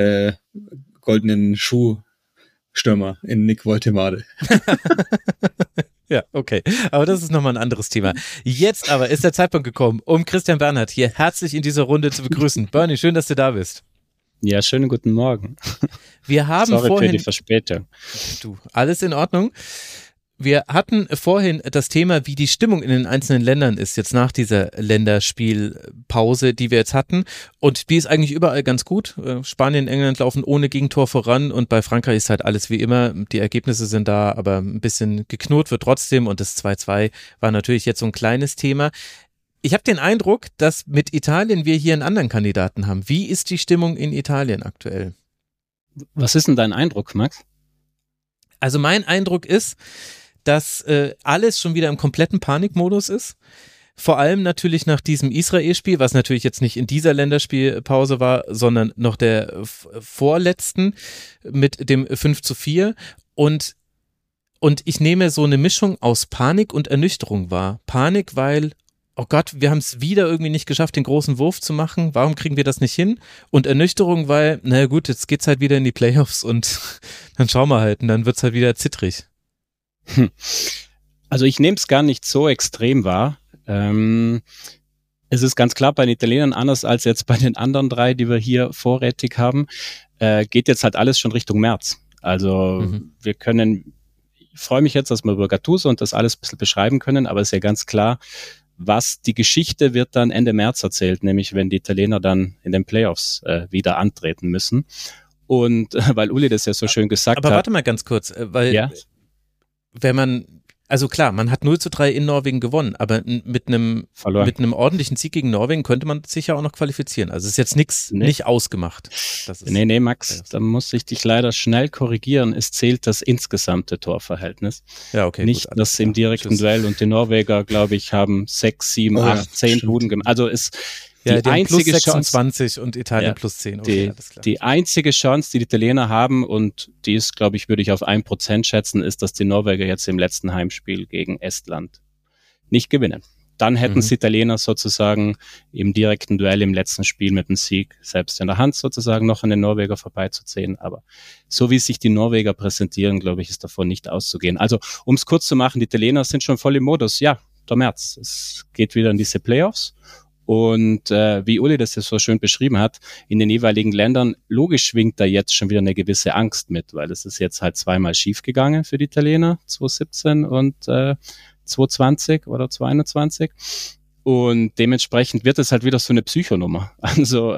goldenen Schuhstürmer in Nick Woltemade. Ja, okay. Aber das ist nochmal ein anderes Thema. Jetzt aber ist der Zeitpunkt gekommen, um Christian Bernhard hier herzlich in dieser Runde zu begrüßen. Bernie, schön, dass du da bist. Ja, schönen guten Morgen. Wir haben Sorry vorhin... für die Verspätung. Du, alles in Ordnung. Wir hatten vorhin das Thema, wie die Stimmung in den einzelnen Ländern ist, jetzt nach dieser Länderspielpause, die wir jetzt hatten. Und die ist eigentlich überall ganz gut. Spanien, England laufen ohne Gegentor voran, und bei Frankreich ist halt alles wie immer. Die Ergebnisse sind da, aber ein bisschen geknurrt wird trotzdem, und das 2-2 war natürlich jetzt so ein kleines Thema. Ich habe den Eindruck, dass mit Italien wir hier einen anderen Kandidaten haben. Wie ist die Stimmung in Italien aktuell? Was ist denn dein Eindruck, Max? Also mein Eindruck ist, dass alles schon wieder im kompletten Panikmodus ist. Vor allem natürlich nach diesem Israel-Spiel, was natürlich jetzt nicht in dieser Länderspielpause war, sondern noch der vorletzten mit dem 5-4. Und ich nehme so eine Mischung aus Panik und Ernüchterung wahr. Panik, weil, oh Gott, wir haben es wieder irgendwie nicht geschafft, den großen Wurf zu machen. Warum kriegen wir das nicht hin? Und Ernüchterung, weil, naja gut, jetzt geht's halt wieder in die Playoffs, und dann schauen wir halt, und dann wird's halt wieder zittrig. Also ich nehme es gar nicht so extrem wahr. Es ist ganz klar bei den Italienern, anders als jetzt bei den anderen drei, die wir hier vorrätig haben, geht jetzt halt alles schon Richtung März. Also ich freue mich jetzt, dass wir über Gattuso und das alles ein bisschen beschreiben können, aber es ist ja ganz klar, was die Geschichte wird dann Ende März erzählt, nämlich wenn die Italiener dann in den Playoffs wieder antreten müssen. Und weil Uli das ja so schön gesagt hat. Aber warte mal ganz kurz, weil wenn man, also klar, man hat 0-3 in Norwegen gewonnen, aber mit einem ordentlichen Sieg gegen Norwegen könnte man sich ja auch noch qualifizieren. Also ist jetzt nicht ausgemacht. Nee, Max, da muss ich dich leider schnell korrigieren. Es zählt das insgesamte Torverhältnis. Ja, okay. Nicht gut, das im direkten Duell, und die Norweger, glaube ich, haben 6, 7, 8, 10 Buden gemacht. Also Ja, die einzige plus 26 Chance, und Italien plus 10. Okay, die einzige Chance, die Italiener haben, und die ist, glaube ich, würde ich auf 1% schätzen, ist, dass die Norweger jetzt im letzten Heimspiel gegen Estland nicht gewinnen. Dann hätten es Italiener sozusagen im direkten Duell im letzten Spiel mit dem Sieg selbst in der Hand sozusagen noch an den Norweger vorbeizuziehen. Aber so wie sich die Norweger präsentieren, glaube ich, ist davon nicht auszugehen. Also, um es kurz zu machen, die Italiener sind schon voll im Modus. Ja, der März. Es geht wieder in diese Playoffs. Und wie Uli das jetzt so schön beschrieben hat, in den jeweiligen Ländern, logisch schwingt da jetzt schon wieder eine gewisse Angst mit, weil es ist jetzt halt zweimal schief gegangen für die Italiener, 2017 und 2020 oder 2021. Und dementsprechend wird es halt wieder so eine Psychonummer. Also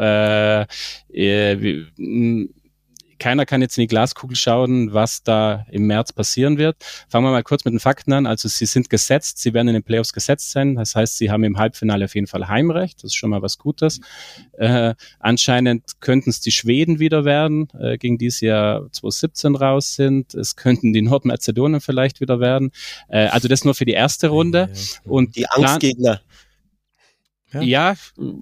keiner kann jetzt in die Glaskugel schauen, was da im März passieren wird. Fangen wir mal kurz mit den Fakten an. Also sie sind gesetzt, sie werden in den Playoffs gesetzt sein. Das heißt, sie haben im Halbfinale auf jeden Fall Heimrecht. Das ist schon mal was Gutes. Anscheinend könnten es die Schweden wieder werden, gegen die sie ja 2017 raus sind. Es könnten die Nordmazedonien vielleicht wieder werden. Also das nur für die erste Runde. Und die Angstgegner. Ja,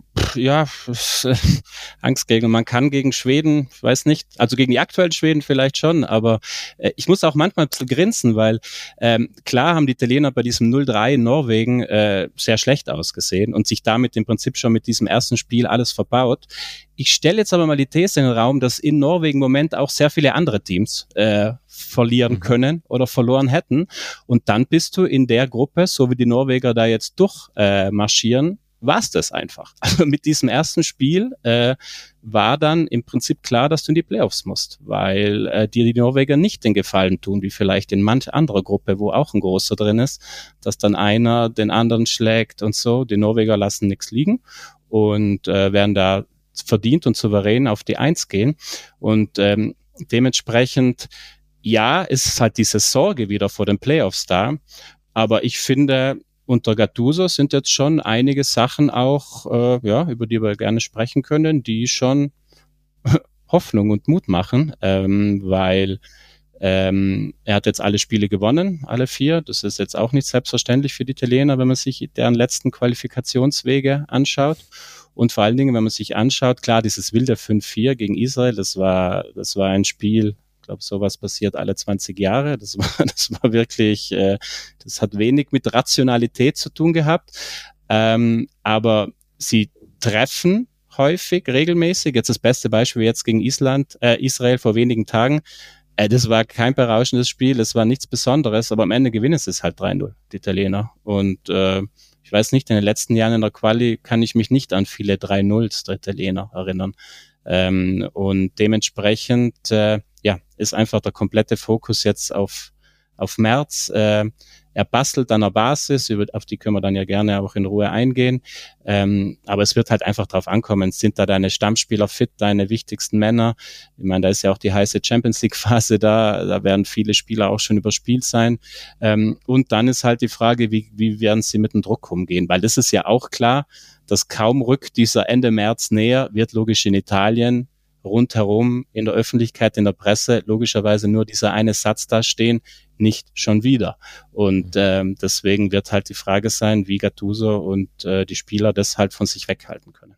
Angstgegner. Man kann gegen Schweden, weiß nicht, also gegen die aktuellen Schweden vielleicht schon, aber ich muss auch manchmal ein bisschen grinsen, weil klar haben die Italiener bei diesem 0-3 in Norwegen sehr schlecht ausgesehen und sich damit im Prinzip schon mit diesem ersten Spiel alles verbaut. Ich stelle jetzt aber mal die These in den Raum, dass in Norwegen im Moment auch sehr viele andere Teams verlieren können oder verloren hätten, und dann bist du in der Gruppe, so wie die Norweger da jetzt durchmarschieren, war es das einfach. Also mit diesem ersten Spiel war dann im Prinzip klar, dass du in die Playoffs musst, weil dir die Norweger nicht den Gefallen tun, wie vielleicht in manch anderer Gruppe, wo auch ein großer drin ist, dass dann einer den anderen schlägt und so. Die Norweger lassen nichts liegen und werden da verdient und souverän auf die 1 gehen. Und dementsprechend, ja, ist halt diese Sorge wieder vor den Playoffs da, aber ich finde, unter Gattuso sind jetzt schon einige Sachen auch, über die wir gerne sprechen können, die schon Hoffnung und Mut machen, weil er hat jetzt alle Spiele gewonnen, alle 4. Das ist jetzt auch nicht selbstverständlich für die Italiener, wenn man sich deren letzten Qualifikationswege anschaut. Und vor allen Dingen, wenn man sich anschaut, klar, dieses wilde 5-4 gegen Israel, das war ein Spiel, ich glaube, sowas passiert alle 20 Jahre. Das war wirklich, das hat wenig mit Rationalität zu tun gehabt. Aber sie treffen häufig, regelmäßig. Jetzt das beste Beispiel jetzt gegen Israel vor wenigen Tagen. Das war kein berauschendes Spiel, es war nichts Besonderes, aber am Ende gewinnen sie es halt 3-0, die Italiener. Und ich weiß nicht, in den letzten Jahren in der Quali kann ich mich nicht an viele 3-0s der Italiener erinnern. Und dementsprechend ist einfach der komplette Fokus jetzt auf März. Er bastelt an der Basis, auf die können wir dann ja gerne auch in Ruhe eingehen. Aber es wird halt einfach drauf ankommen, sind da deine Stammspieler fit, deine wichtigsten Männer? Ich meine, da ist ja auch die heiße Champions-League-Phase da werden viele Spieler auch schon überspielt sein. Und dann ist halt die Frage, wie werden sie mit dem Druck umgehen? Weil das ist ja auch klar, dass kaum rückt dieser Ende März näher, wird logisch in Italien rundherum in der Öffentlichkeit, in der Presse logischerweise nur dieser eine Satz da stehen, nicht schon wieder. Und deswegen wird halt die Frage sein, wie Gattuso und die Spieler das halt von sich weghalten können.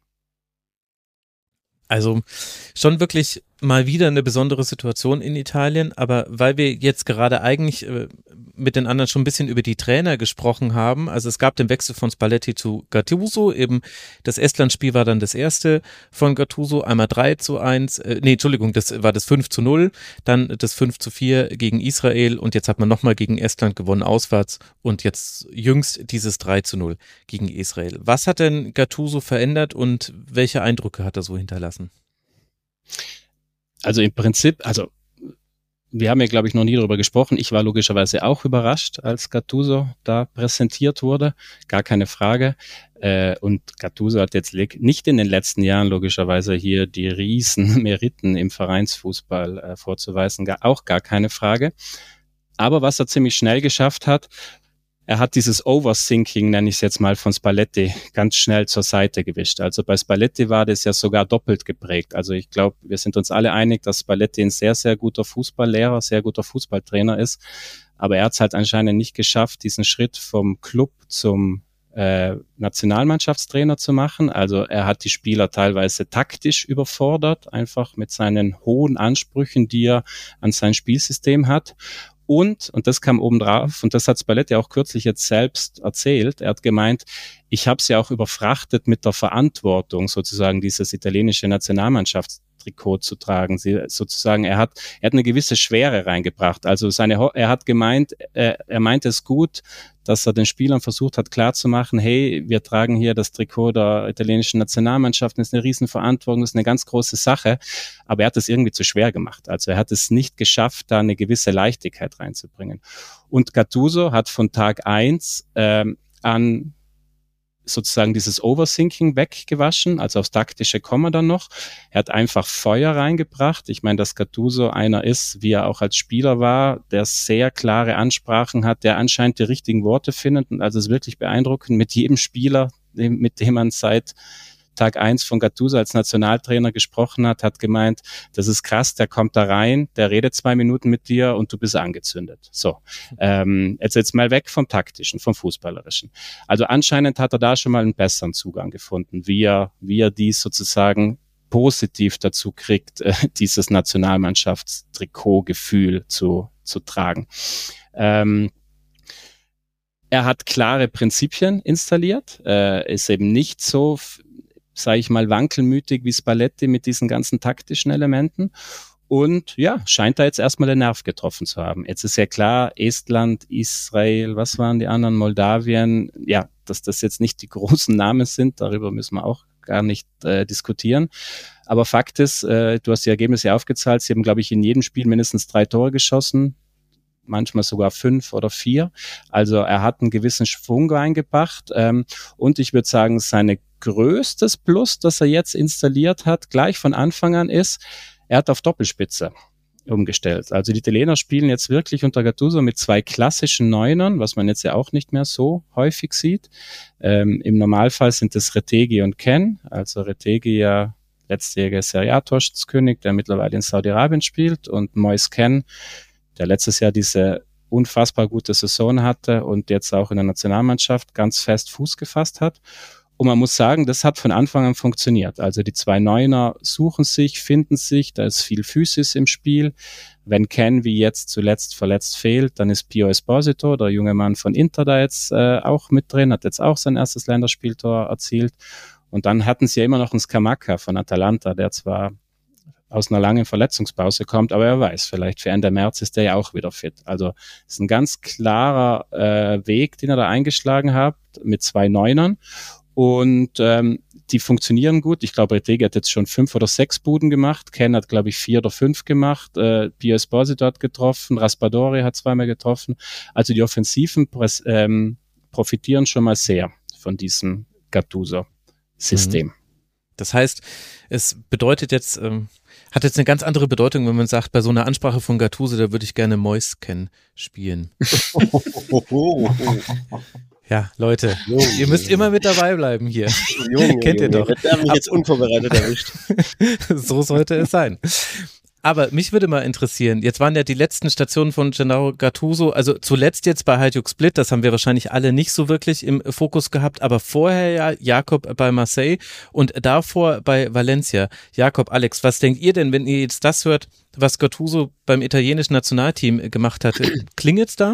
Also schon wirklich mal wieder eine besondere Situation in Italien, aber weil wir jetzt gerade eigentlich mit den anderen schon ein bisschen über die Trainer gesprochen haben, also es gab den Wechsel von Spalletti zu Gattuso, eben das Estland-Spiel war dann das erste von Gattuso, einmal 3-1, das war das 5-0, dann das 5-4 gegen Israel und jetzt hat man nochmal gegen Estland gewonnen auswärts und jetzt jüngst dieses 3-0 gegen Israel. Was hat denn Gattuso verändert und welche Eindrücke hat er so hinterlassen? Also im Prinzip, wir haben ja, glaube ich, noch nie darüber gesprochen. Ich war logischerweise auch überrascht, als Gattuso da präsentiert wurde. Gar keine Frage. Und Gattuso hat jetzt nicht in den letzten Jahren logischerweise hier die riesen Meriten im Vereinsfußball vorzuweisen. Auch gar keine Frage. Aber was er ziemlich schnell geschafft hat, er hat dieses Overthinking, nenne ich es jetzt mal, von Spalletti ganz schnell zur Seite gewischt. Also bei Spalletti war das ja sogar doppelt geprägt. Also ich glaube, wir sind uns alle einig, dass Spalletti ein sehr, sehr guter Fußballlehrer, sehr guter Fußballtrainer ist. Aber er hat es halt anscheinend nicht geschafft, diesen Schritt vom Club zum Nationalmannschaftstrainer zu machen. Also er hat die Spieler teilweise taktisch überfordert, einfach mit seinen hohen Ansprüchen, die er an sein Spielsystem hat. Und das kam oben drauf, und das hat Spalletti auch kürzlich jetzt selbst erzählt, er hat gemeint, ich habe sie auch überfrachtet mit der Verantwortung, sozusagen dieses italienische Nationalmannschaftstrikot zu tragen. Er hat eine gewisse Schwere reingebracht. Also er hat gemeint, er meint es gut, dass er den Spielern versucht hat klarzumachen, hey, wir tragen hier das Trikot der italienischen Nationalmannschaft, das ist eine Riesenverantwortung, das ist eine ganz große Sache, aber er hat es irgendwie zu schwer gemacht. Also er hat es nicht geschafft, da eine gewisse Leichtigkeit reinzubringen. Und Gattuso hat von Tag 1 an sozusagen dieses Overthinking weggewaschen, also aufs Taktische kommen wir dann noch. Er hat einfach Feuer reingebracht. Ich meine, dass Gattuso einer ist, wie er auch als Spieler war, der sehr klare Ansprachen hat, der anscheinend die richtigen Worte findet, und also es ist wirklich beeindruckend mit jedem Spieler, mit dem man seit Tag 1 von Gattuso als Nationaltrainer gesprochen hat gemeint, das ist krass, der kommt da rein, der redet 2 Minuten mit dir und du bist angezündet. So, jetzt mal weg vom Taktischen, vom Fußballerischen. Also anscheinend hat er da schon mal einen besseren Zugang gefunden, wie er dies sozusagen positiv dazu kriegt, dieses Nationalmannschaftstrikot-Gefühl zu tragen. Er hat klare Prinzipien installiert, ist eben nicht so, sage ich mal, wankelmütig wie Spalletti mit diesen ganzen taktischen Elementen, und ja, scheint da jetzt erstmal den Nerv getroffen zu haben. Jetzt ist ja klar, Estland, Israel, was waren die anderen, Moldawien, ja, dass das jetzt nicht die großen Namen sind, darüber müssen wir auch gar nicht diskutieren. Aber Fakt ist, du hast die Ergebnisse aufgezahlt, sie haben, glaube ich, in jedem Spiel mindestens 3 Tore geschossen, manchmal sogar 5 oder 4. Also er hat einen gewissen Schwung reingebracht, und ich würde sagen, seine größtes Plus, das er jetzt installiert hat, gleich von Anfang an ist, er hat auf Doppelspitze umgestellt. Also die Italiener spielen jetzt wirklich unter Gattuso mit 2 klassischen Neunern, was man jetzt ja auch nicht mehr so häufig sieht. Im Normalfall sind es Retegui und Ken, also Retegui ja letztjähriger Serie A-Torschützenkönig, der mittlerweile in Saudi-Arabien spielt, und Moise Kean, der letztes Jahr diese unfassbar gute Saison hatte und jetzt auch in der Nationalmannschaft ganz fest Fuß gefasst hat. Und man muss sagen, das hat von Anfang an funktioniert. Also die 2 Neuner suchen sich, finden sich, da ist viel Physis im Spiel. Wenn Ken wie jetzt zuletzt verletzt fehlt, dann ist Pio Esposito, der junge Mann von Inter, da jetzt auch mit drin, hat jetzt auch sein erstes Länderspieltor erzielt. Und dann hatten sie ja immer noch einen Scamacca von Atalanta, der zwar aus einer langen Verletzungspause kommt, aber wer weiß, vielleicht für Ende März ist der ja auch wieder fit. Also es ist ein ganz klarer Weg, den er da eingeschlagen hat, mit 2 Neunern. Und die funktionieren gut. Ich glaube, Retegui hat jetzt schon 5 oder 6 Buden gemacht. Ken hat, glaube ich, 4 oder 5 gemacht. Pio Esposito hat getroffen. Raspadori hat 2-mal getroffen. Also die Offensiven profitieren schon mal sehr von diesem Gattuso-System. Das heißt, es bedeutet jetzt, hat jetzt eine ganz andere Bedeutung, wenn man sagt, bei so einer Ansprache von Gattuso, da würde ich gerne Moise Kean spielen. Ja, Leute, ihr müsst immer mit dabei bleiben hier. Kennt ihr doch. Der hat mich jetzt unvorbereitet erwischt. So sollte es sein. Aber mich würde mal interessieren, jetzt waren ja die letzten Stationen von Gennaro Gattuso, also zuletzt jetzt bei Hajduk Split, das haben wir wahrscheinlich alle nicht so wirklich im Fokus gehabt, aber vorher ja Jakob bei Marseille und davor bei Valencia. Jakob, Alex, was denkt ihr denn, wenn ihr jetzt das hört, was Gattuso beim italienischen Nationalteam gemacht hat? Klingelt's da?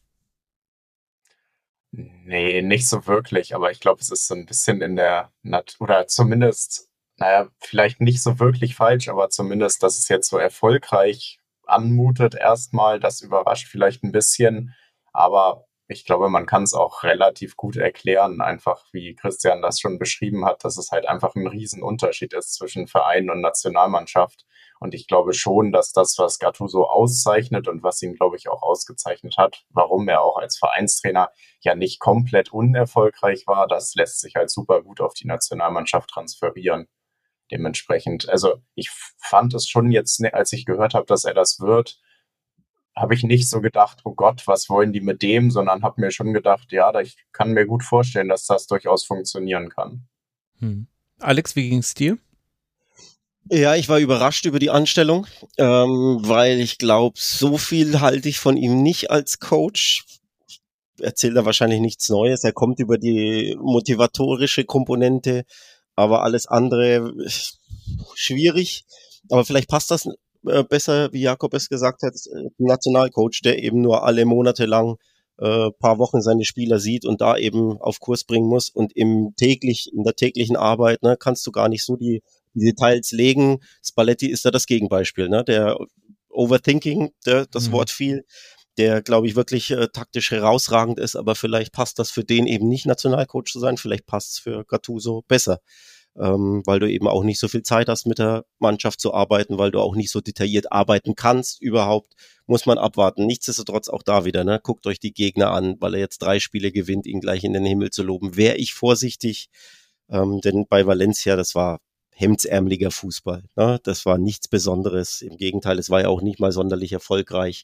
Nee, nicht so wirklich, aber ich glaube, es ist so ein bisschen in der oder zumindest, vielleicht nicht so wirklich falsch, aber zumindest, dass es jetzt so erfolgreich anmutet erstmal, das überrascht vielleicht ein bisschen, aber ich glaube, man kann es auch relativ gut erklären, einfach wie Christian das schon beschrieben hat, dass es halt einfach ein Riesenunterschied ist zwischen Verein und Nationalmannschaft. Und ich glaube schon, dass das, was Gattuso auszeichnet und was ihn, glaube ich, auch ausgezeichnet hat, warum er auch als Vereinstrainer ja nicht komplett unerfolgreich war, das lässt sich halt super gut auf die Nationalmannschaft transferieren. Dementsprechend, also ich fand es schon jetzt, als ich gehört habe, dass er das wird, habe ich nicht so gedacht, oh Gott, was wollen die mit dem, sondern habe mir schon gedacht, ja, ich kann mir gut vorstellen, dass das durchaus funktionieren kann. Alex, wie ging es dir? Ja, ich war überrascht über die Anstellung, weil ich glaube, so viel halte ich von ihm nicht als Coach. erzählt er wahrscheinlich nichts Neues. Er kommt über die motivatorische Komponente, aber alles andere schwierig. Aber vielleicht passt das besser, wie Jakob es gesagt hat, ein Nationalcoach, der eben nur alle Monate lang paar Wochen seine Spieler sieht und da eben auf Kurs bringen muss. Und in der täglichen Arbeit, ne, kannst du gar nicht so die Details legen. Spalletti ist da das Gegenbeispiel, ne? Der Overthinking, das Wort fiel, der, glaube ich, wirklich taktisch herausragend ist, aber vielleicht passt das für den eben nicht, Nationalcoach zu sein, vielleicht passt es für Gattuso besser, weil du eben auch nicht so viel Zeit hast, mit der Mannschaft zu arbeiten, weil du auch nicht so detailliert arbeiten kannst überhaupt, muss man abwarten. Nichtsdestotrotz auch da wieder, ne? Guckt euch die Gegner an, weil er jetzt 3 Spiele gewinnt, ihn gleich in den Himmel zu loben, wäre ich vorsichtig, denn bei Valencia, das war hemdsärmeliger Fußball, ne? Das war nichts Besonderes, im Gegenteil, es war ja auch nicht mal sonderlich erfolgreich.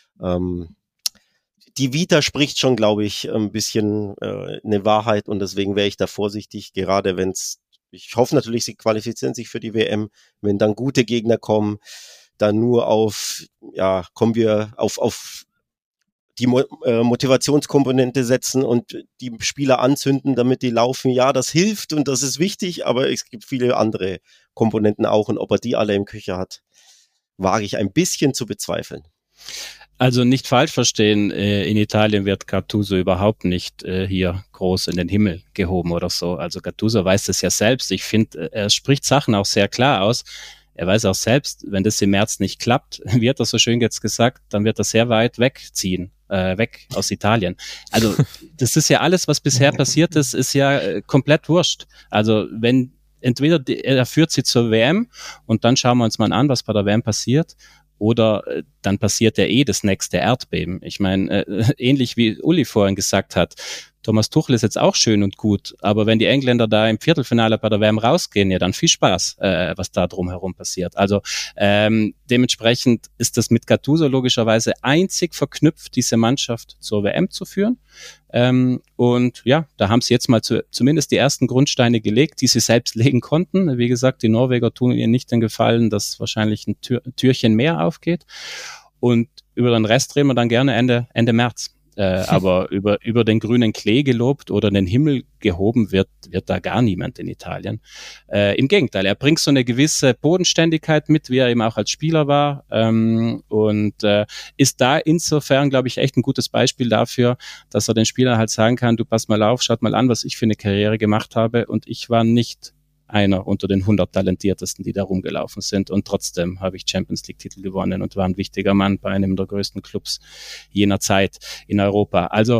Die Vita spricht schon, glaube ich, ein bisschen eine Wahrheit und deswegen wäre ich da vorsichtig, gerade ich hoffe natürlich, sie qualifizieren sich für die WM, wenn dann gute Gegner kommen, dann nur kommen wir auf die Motivationskomponente setzen und die Spieler anzünden, damit die laufen. Ja, das hilft und das ist wichtig, aber es gibt viele andere Komponenten auch und ob er die alle im Köcher hat, wage ich ein bisschen zu bezweifeln. Also nicht falsch verstehen, in Italien wird Gattuso überhaupt nicht hier groß in den Himmel gehoben oder so. Also Gattuso weiß das ja selbst. Ich finde, er spricht Sachen auch sehr klar aus. Er weiß auch selbst, wenn das im März nicht klappt, wie hat er so schön jetzt gesagt, dann wird er sehr weit wegziehen, weg aus Italien. Also das ist ja alles, was bisher passiert ist ja komplett wurscht. Also wenn entweder er führt sie zur WM und dann schauen wir uns mal an, was bei der WM passiert, oder dann passiert ja das nächste Erdbeben. Ich meine, ähnlich wie Uli vorhin gesagt hat, Thomas Tuchel ist jetzt auch schön und gut, aber wenn die Engländer da im Viertelfinale bei der WM rausgehen, ja dann viel Spaß, was da drumherum passiert. Also dementsprechend ist das mit Gattuso logischerweise einzig verknüpft, diese Mannschaft zur WM zu führen. Und ja, da haben sie jetzt mal zumindest die ersten Grundsteine gelegt, die sie selbst legen konnten. Wie gesagt, die Norweger tun ihnen nicht den Gefallen, dass wahrscheinlich ein Türchen mehr aufgeht. Und über den Rest reden wir dann gerne Ende März. Aber über den grünen Klee gelobt oder den Himmel gehoben wird da gar niemand in Italien. Im Gegenteil, er bringt so eine gewisse Bodenständigkeit mit, wie er eben auch als Spieler war, und ist da insofern, glaube ich, echt ein gutes Beispiel dafür, dass er den Spielern halt sagen kann, du pass mal auf, schaut mal an, was ich für eine Karriere gemacht habe und ich war nicht einer unter den 100 Talentiertesten, die da rumgelaufen sind und trotzdem habe ich Champions-League-Titel gewonnen und war ein wichtiger Mann bei einem der größten Clubs jener Zeit in Europa. Also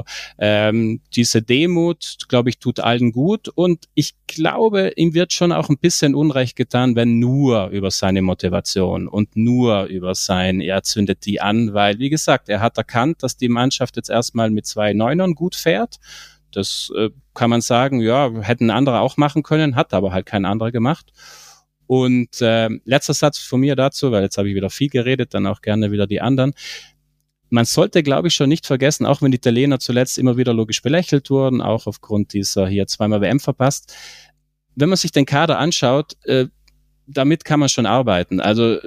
diese Demut, glaube ich, tut allen gut und ich glaube, ihm wird schon auch ein bisschen Unrecht getan, wenn nur über seine Motivation und nur über er zündet die an, weil, wie gesagt, er hat erkannt, dass die Mannschaft jetzt erstmal mit 2 Neunern gut fährt. Das kann man sagen, ja, hätten andere auch machen können, hat aber halt kein anderer gemacht. Und letzter Satz von mir dazu, weil jetzt habe ich wieder viel geredet, dann auch gerne wieder die anderen. Man sollte, glaube ich, schon nicht vergessen, auch wenn die Italiener zuletzt immer wieder logisch belächelt wurden, auch aufgrund dieser hier 2-mal WM verpasst. Wenn man sich den Kader anschaut, damit kann man schon arbeiten. Also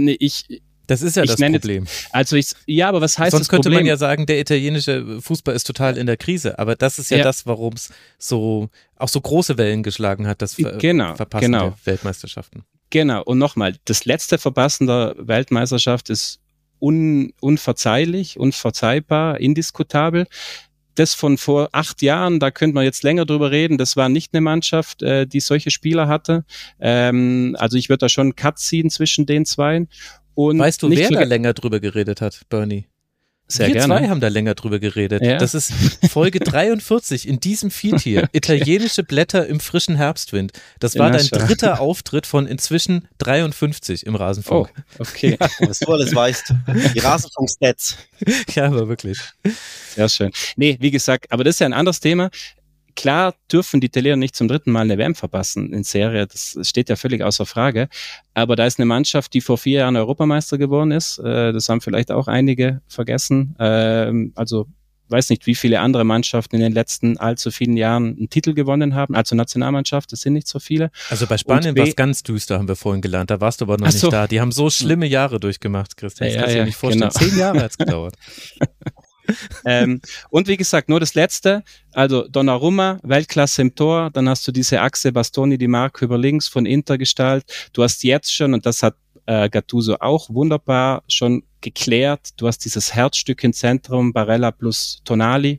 das ist ja das Problem. Aber was heißt Sonst das Problem? könnte man ja sagen, der italienische Fußball ist total in der Krise. Aber das ist ja das, warum es auch so große Wellen geschlagen hat, das Verpassen der Weltmeisterschaften. Genau. Und nochmal, das letzte Verpassen der Weltmeisterschaft ist unverzeihlich, unverzeihbar, indiskutabel. Das von vor 8 Jahren, da könnte man jetzt länger drüber reden, das war nicht eine Mannschaft, die solche Spieler hatte. Also ich würde da schon einen Cut ziehen zwischen den zwei. Und weißt du, wer da länger drüber geredet hat, Bernie? Sehr Wir gerne. 2 haben da länger drüber geredet. Ja. Das ist Folge 43 in diesem Feed hier. Okay. Italienische Blätter im frischen Herbstwind. Das war dein dritter Auftritt von inzwischen 53 im Rasenfunk. Oh, okay. Was du alles weißt. Die Rasenfunk-Stats. Ja, aber wirklich. Sehr schön. Nee, wie gesagt, aber das ist ja ein anderes Thema. Klar dürfen die Italiener nicht zum 3. Mal eine WM verpassen in Serie, das steht ja völlig außer Frage, aber da ist eine Mannschaft, die vor 4 Jahren Europameister geworden ist, das haben vielleicht auch einige vergessen, also weiß nicht, wie viele andere Mannschaften in den letzten allzu vielen Jahren einen Titel gewonnen haben, also Nationalmannschaft, das sind nicht so viele. Also bei Spanien war es ganz düster, haben wir vorhin gelernt, da warst du aber noch nicht da, die haben so schlimme Jahre durchgemacht, Christian, das kannst du dir nicht vorstellen, 10 Jahre hat es gedauert. Und wie gesagt, nur das Letzte, also Donnarumma, Weltklasse im Tor, dann hast du diese Achse Bastoni, Di Marco über links von Inter Gestalt. Du hast jetzt schon, und das hat Gattuso auch wunderbar schon geklärt, du hast dieses Herzstück im Zentrum, Barella plus Tonali.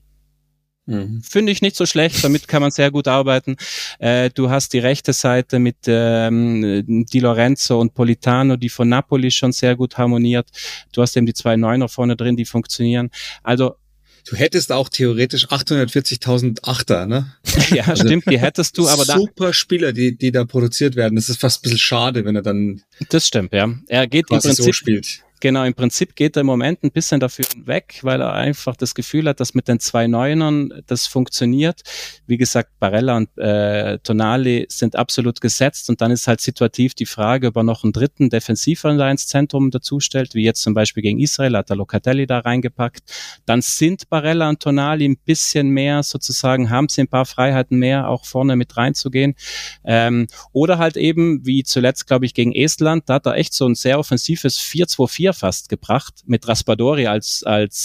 Finde ich nicht so schlecht, damit kann man sehr gut arbeiten. Du hast die rechte Seite mit Di Lorenzo und Politano, die von Napoli schon sehr gut harmoniert. Du hast eben die 2 Neuner vorne drin, die funktionieren. Also du hättest auch theoretisch 840.000 Achter, ne? Ja, also stimmt, die hättest du, aber super Spieler, die da produziert werden. Das ist fast ein bisschen schade, wenn er dann das stimmt, ja. Er geht im Prinzip so spielt. Genau, im Prinzip geht er im Moment ein bisschen dafür weg, weil er einfach das Gefühl hat, dass mit den 2 Neunern das funktioniert. Wie gesagt, Barella und Tonali sind absolut gesetzt und dann ist halt situativ die Frage, ob er noch einen dritten Defensiver ins Zentrum dazu stellt, wie jetzt zum Beispiel gegen Israel, hat er Locatelli da reingepackt. Dann sind Barella und Tonali ein bisschen mehr sozusagen, haben sie ein paar Freiheiten mehr, auch vorne mit reinzugehen. Oder halt eben, wie zuletzt, glaube ich, gegen Estland, da hat er echt so ein sehr offensives 4-2-4 fast gebracht, mit Raspadori als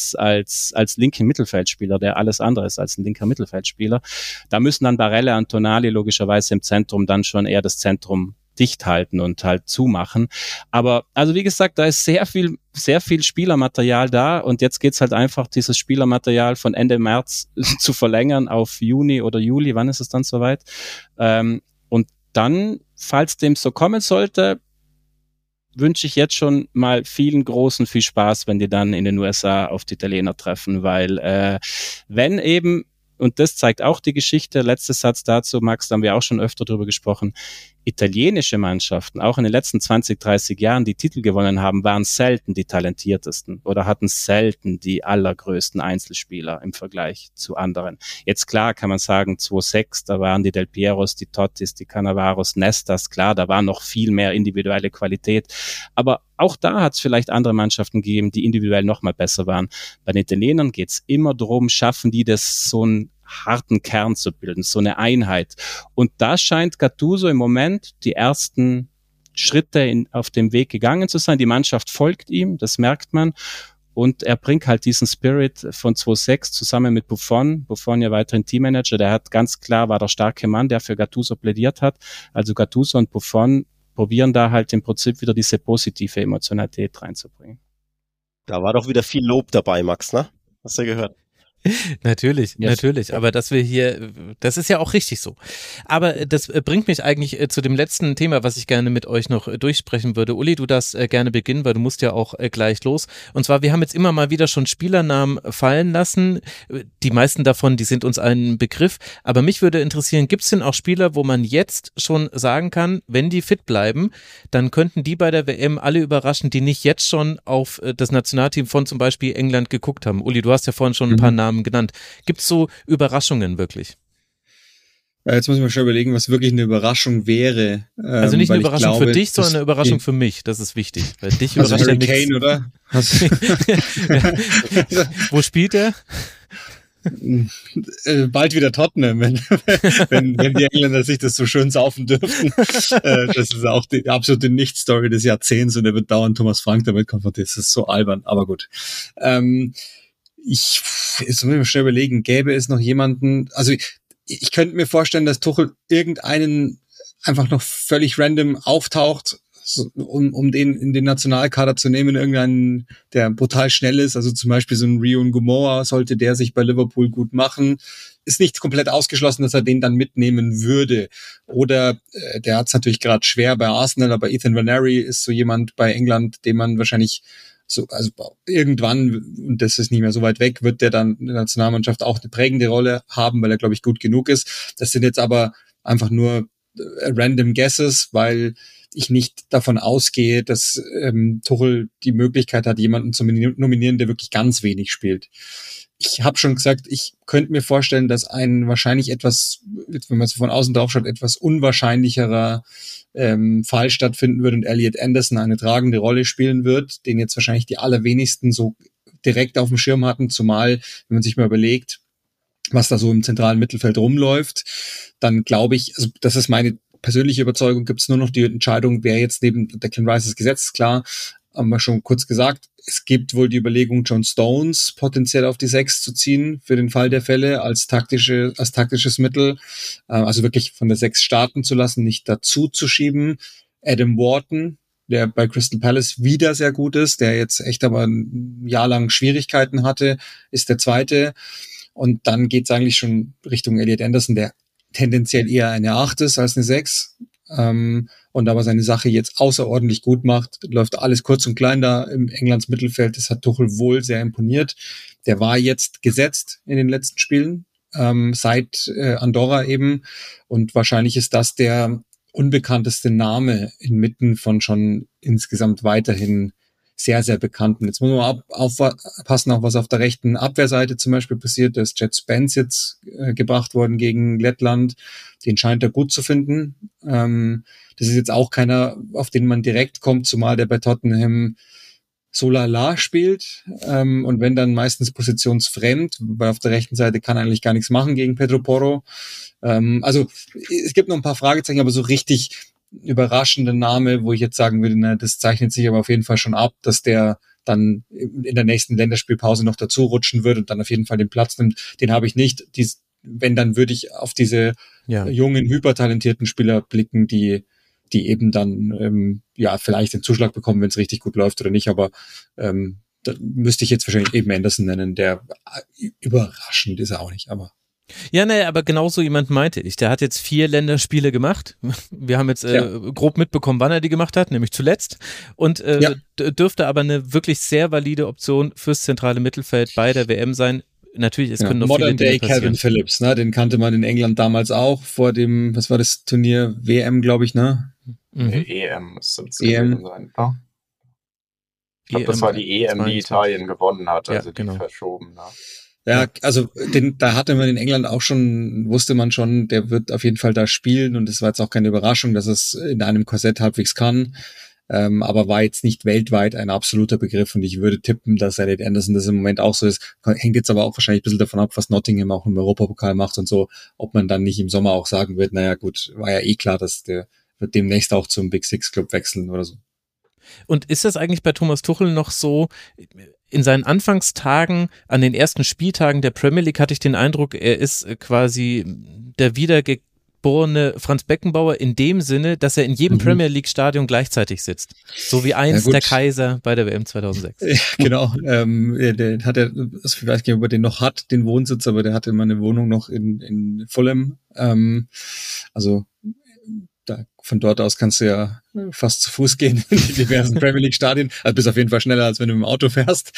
linken Mittelfeldspieler, der alles andere ist als ein linker Mittelfeldspieler. Da müssen dann Barella und Tonali logischerweise im Zentrum dann schon eher das Zentrum dicht halten und halt zumachen. Aber also wie gesagt, da ist sehr viel Spielermaterial da und jetzt geht's halt einfach, dieses Spielermaterial von Ende März zu verlängern auf Juni oder Juli. Wann ist es dann soweit? Und dann, falls dem so kommen sollte, wünsche ich jetzt schon mal vielen Großen viel Spaß, wenn die dann in den USA auf die Italiener treffen, weil wenn eben, und das zeigt auch die Geschichte, letzter Satz dazu, Max, da haben wir auch schon öfter drüber gesprochen, italienische Mannschaften, auch in den letzten 20, 30 Jahren, die Titel gewonnen haben, waren selten die talentiertesten oder hatten selten die allergrößten Einzelspieler im Vergleich zu anderen. Jetzt klar kann man sagen, 2-6, da waren die Del Pieros, die Tottis, die Cannavaros, Nestas, klar, da war noch viel mehr individuelle Qualität. Aber auch da hat es vielleicht andere Mannschaften gegeben, die individuell noch mal besser waren. Bei den Italienern geht es immer darum, schaffen die das so einen harten Kern zu bilden, so eine Einheit. Und da scheint Gattuso im Moment die ersten Schritte auf dem Weg gegangen zu sein. Die Mannschaft folgt ihm, das merkt man. Und er bringt halt diesen Spirit von 2-6 zusammen mit Buffon ja weiterhin Teammanager. Der hat ganz klar, war der starke Mann, der für Gattuso plädiert hat. Also Gattuso und Buffon probieren da halt im Prinzip wieder diese positive Emotionalität reinzubringen. Da war doch wieder viel Lob dabei, Max, ne? Hast du gehört? Natürlich, natürlich. Aber dass wir hier, das ist ja auch richtig so. Aber das bringt mich eigentlich zu dem letzten Thema, was ich gerne mit euch noch durchsprechen würde. Uli, du darfst gerne beginnen, weil du musst ja auch gleich los. Und zwar, wir haben jetzt immer mal wieder schon Spielernamen fallen lassen. Die meisten davon, die sind uns ein Begriff. Aber mich würde interessieren, gibt es denn auch Spieler, wo man jetzt schon sagen kann, wenn die fit bleiben, dann könnten die bei der WM alle überraschen, die nicht jetzt schon auf das Nationalteam von zum Beispiel England geguckt haben. Uli, du hast ja vorhin schon ein paar Namen genannt. Gibt es so Überraschungen wirklich? Jetzt muss ich mal schon überlegen, was wirklich eine Überraschung wäre. Also nicht eine Überraschung für dich, sondern eine Überraschung für mich. Das ist wichtig. Weil dich also überrascht Harry Kane, oder? Wo spielt er? Bald wieder Tottenham, wenn die Engländer sich das so schön saufen dürften. Das ist auch die absolute Nicht-Story des Jahrzehnts und er wird dauernd Thomas Frank damit konfrontiert. Das ist so albern, aber gut. Jetzt muss ich mir schnell überlegen, gäbe es noch jemanden, also ich könnte mir vorstellen, dass Tuchel irgendeinen einfach noch völlig random auftaucht, um den in den Nationalkader zu nehmen, irgendeinen, der brutal schnell ist, also zum Beispiel so ein Rio Ngumoa, sollte der sich bei Liverpool gut machen, ist nicht komplett ausgeschlossen, dass er den dann mitnehmen würde. Oder der hat es natürlich gerade schwer bei Arsenal, aber Ethan Vaneri ist so jemand bei England, den man wahrscheinlich so, also irgendwann, und das ist nicht mehr so weit weg, wird der dann in der Nationalmannschaft auch eine prägende Rolle haben, weil er, glaube ich, gut genug ist. Das sind jetzt aber einfach nur random Guesses, weil ich nicht davon ausgehe, dass Tuchel die Möglichkeit hat, jemanden zu nominieren, der wirklich ganz wenig spielt. Ich habe schon gesagt, ich könnte mir vorstellen, dass ein wahrscheinlich etwas, wenn man so von außen drauf schaut, etwas unwahrscheinlicherer Fall stattfinden wird und Elliot Anderson eine tragende Rolle spielen wird, den jetzt wahrscheinlich die allerwenigsten so direkt auf dem Schirm hatten, zumal, wenn man sich mal überlegt, was da so im zentralen Mittelfeld rumläuft, dann glaube ich, also das ist meine persönliche Überzeugung, gibt es nur noch die Entscheidung, wer jetzt neben Declan Rice ist gesetzt, klar, haben wir schon kurz gesagt, es gibt wohl die Überlegung, John Stones potenziell auf die 6 zu ziehen für den Fall der Fälle als taktisches Mittel, also wirklich von der 6 starten zu lassen, nicht dazu zu schieben. Adam Wharton, der bei Crystal Palace wieder sehr gut ist, der jetzt echt aber ein Jahr lang Schwierigkeiten hatte, ist der zweite. Und dann geht's eigentlich schon Richtung Elliot Anderson, der tendenziell eher eine 8 ist als eine 6. Und aber seine Sache jetzt außerordentlich gut macht, läuft alles kurz und klein da im Englands Mittelfeld. Das hat Tuchel wohl sehr imponiert. Der war jetzt gesetzt in den letzten Spielen, seit Andorra eben. Und wahrscheinlich ist das der unbekannteste Name inmitten von schon insgesamt weiterhin sehr, sehr bekannten. Jetzt muss man aufpassen, auch was auf der rechten Abwehrseite zum Beispiel passiert. Da ist Jet Spence jetzt gebracht worden gegen Lettland. Den scheint er gut zu finden. Das ist jetzt auch keiner, auf den man direkt kommt, zumal der bei Tottenham so lala spielt. Und wenn dann meistens positionsfremd, weil auf der rechten Seite kann er eigentlich gar nichts machen gegen Pedro Porro. Also es gibt noch ein paar Fragezeichen, aber so richtig überraschender Name, wo ich jetzt sagen würde, na, das zeichnet sich aber auf jeden Fall schon ab, dass der dann in der nächsten Länderspielpause noch dazu rutschen wird und dann auf jeden Fall den Platz nimmt. Den habe ich nicht. Wenn, dann würde ich auf diese jungen, hypertalentierten Spieler blicken, die eben dann vielleicht den Zuschlag bekommen, wenn es richtig gut läuft oder nicht. Aber da müsste ich jetzt wahrscheinlich eben Anderson nennen, der überraschend ist er auch nicht, aber ja, naja, aber genauso jemand meinte ich. Der hat jetzt 4 Länderspiele gemacht. Wir haben jetzt grob mitbekommen, wann er die gemacht hat, nämlich zuletzt. Und dürfte aber eine wirklich sehr valide Option fürs zentrale Mittelfeld bei der WM sein. Natürlich, es können noch Modern viele Dinge Day passieren. Calvin Phillips, ne? Den kannte man in England damals auch vor dem, was war das Turnier? WM, glaube ich, ne? EM müsste es gewesen sein, ne? Ich glaube, das war die EM, die Italien gewonnen hat, also die verschoben, ne? Ja, also da hatte man in England auch schon, wusste man schon, der wird auf jeden Fall da spielen und es war jetzt auch keine Überraschung, dass es in einem Korsett halbwegs kann, aber war jetzt nicht weltweit ein absoluter Begriff und ich würde tippen, dass Elliot Anderson das im Moment auch so ist. Hängt jetzt aber auch wahrscheinlich ein bisschen davon ab, was Nottingham auch im Europapokal macht und so, ob man dann nicht im Sommer auch sagen wird, naja gut, war ja eh klar, dass der wird demnächst auch zum Big Six Club wechseln oder so. Und ist das eigentlich bei Thomas Tuchel noch so, in seinen Anfangstagen, an den ersten Spieltagen der Premier League hatte ich den Eindruck, er ist quasi der wiedergeborene Franz Beckenbauer in dem Sinne, dass er in jedem Premier League Stadion gleichzeitig sitzt. So wie einst der Kaiser bei der WM 2006. Ja, genau. Der hat ich weiß nicht, ob er den noch hat, den Wohnsitz, aber der hatte immer eine Wohnung noch in Fulham. Also von dort aus kannst du ja fast zu Fuß gehen in die diversen Premier League Stadien. Also bist auf jeden Fall schneller, als wenn du mit dem Auto fährst.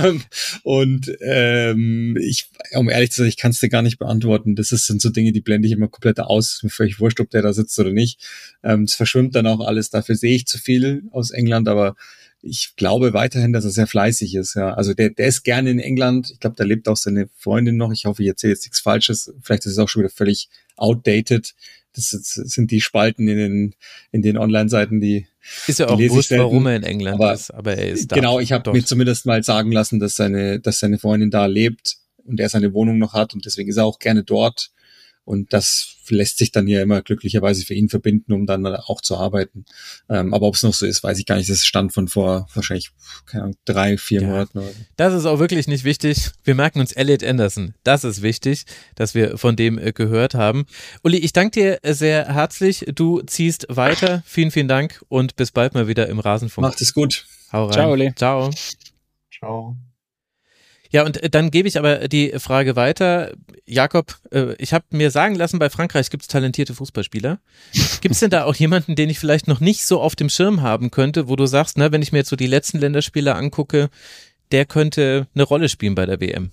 Um ehrlich zu sein, ich kann es dir gar nicht beantworten. Sind so Dinge, die blende ich immer komplett aus. Ist mir völlig wurscht, ob der da sitzt oder nicht. Es verschwimmt dann auch alles. Dafür sehe ich zu viel aus England, aber ich glaube weiterhin, dass er sehr fleißig ist. Ja, also der ist gerne in England. Ich glaube, da lebt auch seine Freundin noch. Ich hoffe, ich erzähle jetzt nichts Falsches. Vielleicht ist es auch schon wieder völlig outdated. Das sind die Spalten in den Online-Seiten, die ist ja auch wurscht, warum er in England ist, aber er ist da. Genau, ich habe mir zumindest mal sagen lassen, dass seine Freundin da lebt und er seine Wohnung noch hat und deswegen ist er auch gerne dort. Und das lässt sich dann ja immer glücklicherweise für ihn verbinden, um dann auch zu arbeiten. Aber ob es noch so ist, weiß ich gar nicht. Das stand von vor wahrscheinlich, keine Ahnung, 3-4 Monaten. Oder so. Das ist auch wirklich nicht wichtig. Wir merken uns Elliot Anderson. Das ist wichtig, dass wir von dem gehört haben. Uli, ich danke dir sehr herzlich. Du ziehst weiter. Vielen, vielen Dank und bis bald mal wieder im Rasenfunk. Macht es gut. Hau rein. Ciao, Uli. Ciao. Ciao. Ja, und dann gebe ich aber die Frage weiter. Jakob, ich habe mir sagen lassen, bei Frankreich gibt es talentierte Fußballspieler. Gibt es denn da auch jemanden, den ich vielleicht noch nicht so auf dem Schirm haben könnte, wo du sagst, ne, wenn ich mir jetzt so die letzten Länderspiele angucke, der könnte eine Rolle spielen bei der WM?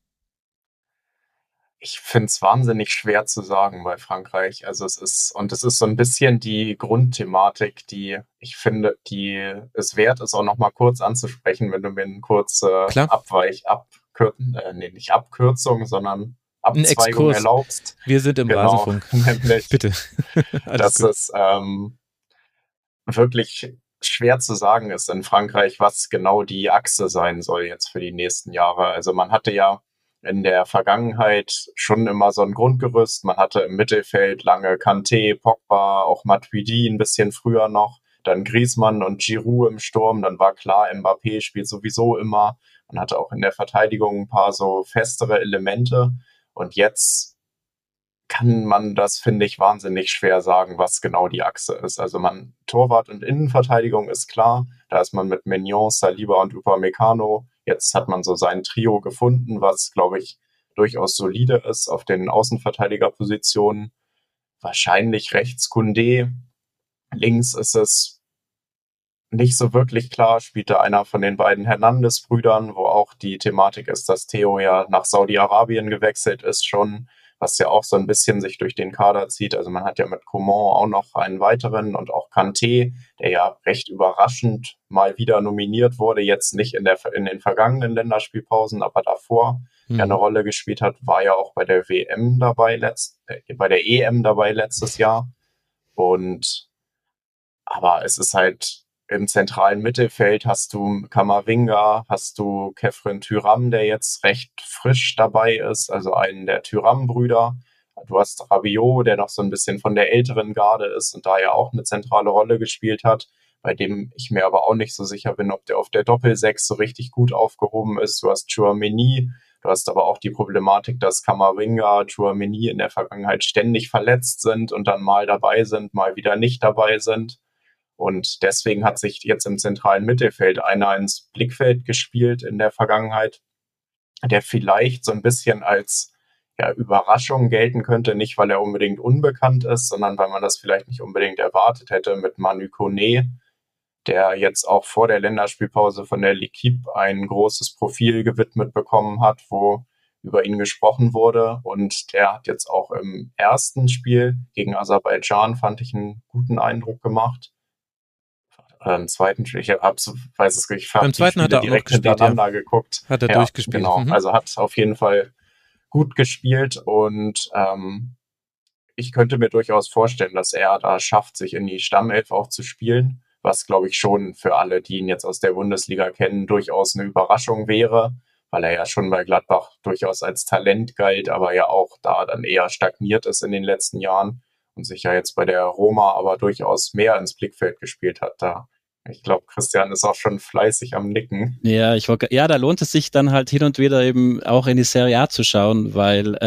Ich finde es wahnsinnig schwer zu sagen bei Frankreich. Also es ist so ein bisschen die Grundthematik, die ich finde, die es wert ist, auch noch mal kurz anzusprechen, wenn du mir eine kurze nicht Abkürzung, sondern Abzweigung erlaubst. Wir sind im Rasenfunk. Nämlich, bitte. dass es wirklich schwer zu sagen ist in Frankreich, was genau die Achse sein soll jetzt für die nächsten Jahre. Also man hatte ja in der Vergangenheit schon immer so ein Grundgerüst. Man hatte im Mittelfeld lange Kanté, Pogba, auch Matuidi ein bisschen früher noch. dann Griezmann und Giroud im Sturm, dann war klar, Mbappé spielt sowieso immer. Man hatte auch in der Verteidigung ein paar so festere Elemente. Und jetzt kann man das, finde ich, wahnsinnig schwer sagen, was genau die Achse ist. Also Torwart und Innenverteidigung ist klar. Da ist man mit Maignan, Saliba und Upamecano. Jetzt hat man so sein Trio gefunden, was, glaube ich, durchaus solide ist auf den Außenverteidigerpositionen. Wahrscheinlich rechts Koundé. Links ist es nicht so wirklich klar, spielt da einer von den beiden Hernandez-Brüdern, wo auch die Thematik ist, dass Theo ja nach Saudi-Arabien gewechselt ist schon, was ja auch so ein bisschen sich durch den Kader zieht. Also man hat ja mit Coman auch noch einen weiteren und auch Kanté, der ja recht überraschend mal wieder nominiert wurde, jetzt nicht in den vergangenen Länderspielpausen, aber davor ja eine Rolle gespielt hat, war ja auch bei der WM dabei, bei der EM dabei letztes Jahr. Aber es ist halt im zentralen Mittelfeld hast du Camavinga, hast du Khéphren Thuram, der jetzt recht frisch dabei ist, also einen der Thuram-Brüder. Du hast Rabiot, der noch so ein bisschen von der älteren Garde ist und da ja auch eine zentrale Rolle gespielt hat, bei dem ich mir aber auch nicht so sicher bin, ob der auf der Doppel-6 so richtig gut aufgehoben ist. Du hast Tchouaméni, du hast aber auch die Problematik, dass Camavinga, Tchouaméni in der Vergangenheit ständig verletzt sind und dann mal dabei sind, mal wieder nicht dabei sind. Und deswegen hat sich jetzt im zentralen Mittelfeld einer ins Blickfeld gespielt in der Vergangenheit, der vielleicht so ein bisschen als Überraschung gelten könnte, nicht weil er unbedingt unbekannt ist, sondern weil man das vielleicht nicht unbedingt erwartet hätte mit Manu Koné, der jetzt auch vor der Länderspielpause von der L'Équipe ein großes Profil gewidmet bekommen hat, wo über ihn gesprochen wurde. Und der hat jetzt auch im ersten Spiel gegen Aserbaidschan, fand ich, einen guten Eindruck gemacht. Im zweiten Spiel, beim zweiten hat er auch noch gespielt, geguckt. Hat er durchgespielt. Genau, also hat auf jeden Fall gut gespielt und ich könnte mir durchaus vorstellen, dass er da schafft, sich in die Stammelf auch zu spielen, was, glaube ich, schon für alle, die ihn jetzt aus der Bundesliga kennen, durchaus eine Überraschung wäre, weil er ja schon bei Gladbach durchaus als Talent galt, aber ja auch da dann eher stagniert ist in den letzten Jahren und sich ja jetzt bei der Roma aber durchaus mehr ins Blickfeld gespielt hat. Ich glaube, Christian ist auch schon fleißig am Nicken. Ja, da lohnt es sich dann halt hin und wieder eben auch in die Serie A zu schauen, weil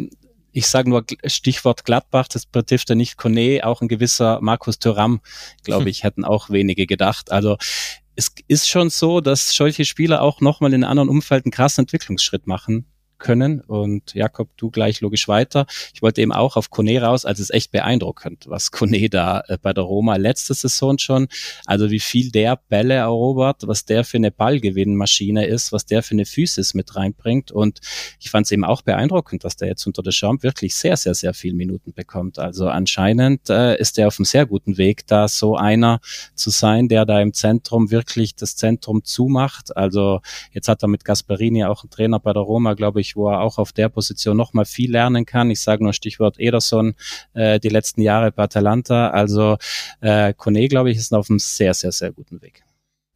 ich sage nur Stichwort Gladbach, das betrifft ja nicht Koné, auch ein gewisser Markus Thuram, glaube ich, hätten auch wenige gedacht. Also es ist schon so, dass solche Spieler auch nochmal in einem anderen Umfeld einen krassen Entwicklungsschritt machen können. Und Jakob, du gleich logisch weiter. Ich wollte eben auch auf Koné raus, also es ist echt beeindruckend, was Koné da bei der Roma letzte Saison schon, also wie viel der Bälle erobert, was der für eine Ballgewinnmaschine ist, was der für eine Physis mit reinbringt. Und ich fand es eben auch beeindruckend, dass der jetzt unter Deschamps wirklich sehr, sehr, sehr viel Minuten bekommt. Also anscheinend ist er auf einem sehr guten Weg, da so einer zu sein, der da im Zentrum wirklich das Zentrum zumacht. Also jetzt hat er mit Gasperini auch einen Trainer bei der Roma, glaube ich, wo er auch auf der Position noch mal viel lernen kann. Ich sage nur Stichwort Ederson, die letzten Jahre bei Atalanta. Also Koné, glaube ich, ist auf einem sehr, sehr, sehr guten Weg.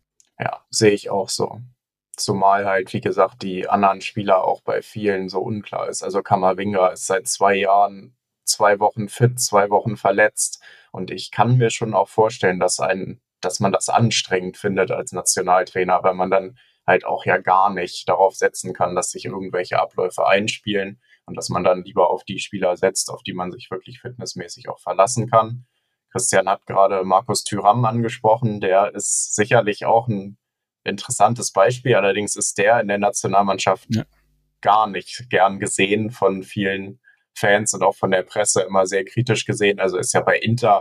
Ja, sehe ich auch so. Zumal halt, wie gesagt, die anderen Spieler auch bei vielen so unklar ist. Also Camavinga ist seit 2 Jahren 2 Wochen fit, 2 Wochen verletzt. Und ich kann mir schon auch vorstellen, dass man das anstrengend findet als Nationaltrainer, weil man dann halt auch ja gar nicht darauf setzen kann, dass sich irgendwelche Abläufe einspielen und dass man dann lieber auf die Spieler setzt, auf die man sich wirklich fitnessmäßig auch verlassen kann. Christian hat gerade Markus Thuram angesprochen, der ist sicherlich auch ein interessantes Beispiel, allerdings ist der in der Nationalmannschaft gar nicht gern gesehen von vielen Fans und auch von der Presse immer sehr kritisch gesehen. Also ist ja bei Inter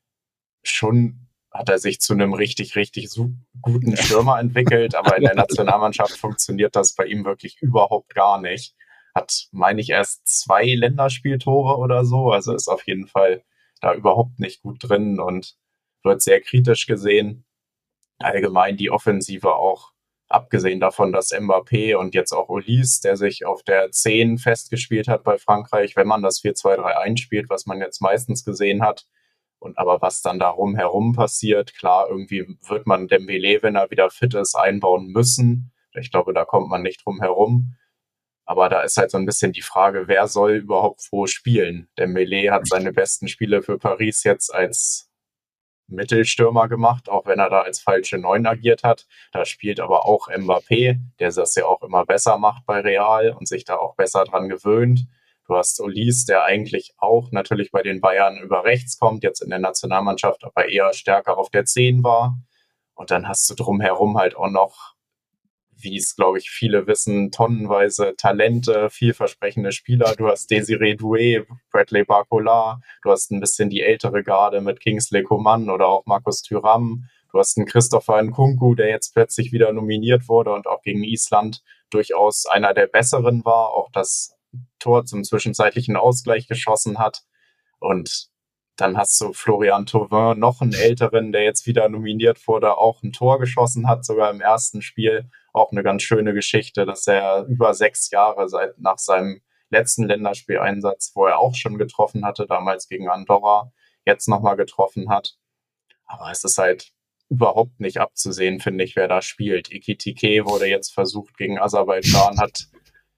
schon, hat er sich zu einem richtig, richtig guten Stürmer entwickelt, aber in der Nationalmannschaft funktioniert das bei ihm wirklich überhaupt gar nicht. Hat, meine ich, erst 2 Länderspieltore oder so, also ist auf jeden Fall da überhaupt nicht gut drin und wird sehr kritisch gesehen. Allgemein die Offensive auch, abgesehen davon, dass Mbappé und jetzt auch Olise, der sich auf der 10 festgespielt hat bei Frankreich, wenn man das 4-2-3 einspielt, was man jetzt meistens gesehen hat, und aber was dann darum herum passiert, klar, irgendwie wird man Dembélé, wenn er wieder fit ist, einbauen müssen. Ich glaube, da kommt man nicht drum herum. Aber da ist halt so ein bisschen die Frage, wer soll überhaupt wo spielen? Dembélé hat seine besten Spiele für Paris jetzt als Mittelstürmer gemacht, auch wenn er da als falsche 9 agiert hat. Da spielt aber auch Mbappé, der das ja auch immer besser macht bei Real und sich da auch besser dran gewöhnt. Du hast Olise, der eigentlich auch natürlich bei den Bayern über rechts kommt, jetzt in der Nationalmannschaft, aber eher stärker auf der 10 war. Und dann hast du drumherum halt auch noch, wie es, glaube ich, viele wissen, tonnenweise Talente, vielversprechende Spieler. Du hast Désiré Doué, Bradley Barcola, du hast ein bisschen die ältere Garde mit Kingsley Coman oder auch Markus Thuram. Du hast einen Christopher Nkunku, der jetzt plötzlich wieder nominiert wurde und auch gegen Island durchaus einer der Besseren war, auch das Tor zum zwischenzeitlichen Ausgleich geschossen hat. Und dann hast du Florian Thauvin, noch einen Älteren, der jetzt wieder nominiert wurde, auch ein Tor geschossen hat, sogar im ersten Spiel. Auch eine ganz schöne Geschichte, dass er über 6 Jahre nach seinem letzten Länderspieleinsatz, wo er auch schon getroffen hatte, damals gegen Andorra, jetzt nochmal getroffen hat. Aber es ist halt überhaupt nicht abzusehen, finde ich, wer da spielt. Ekitike wurde jetzt versucht gegen Aserbaidschan, hat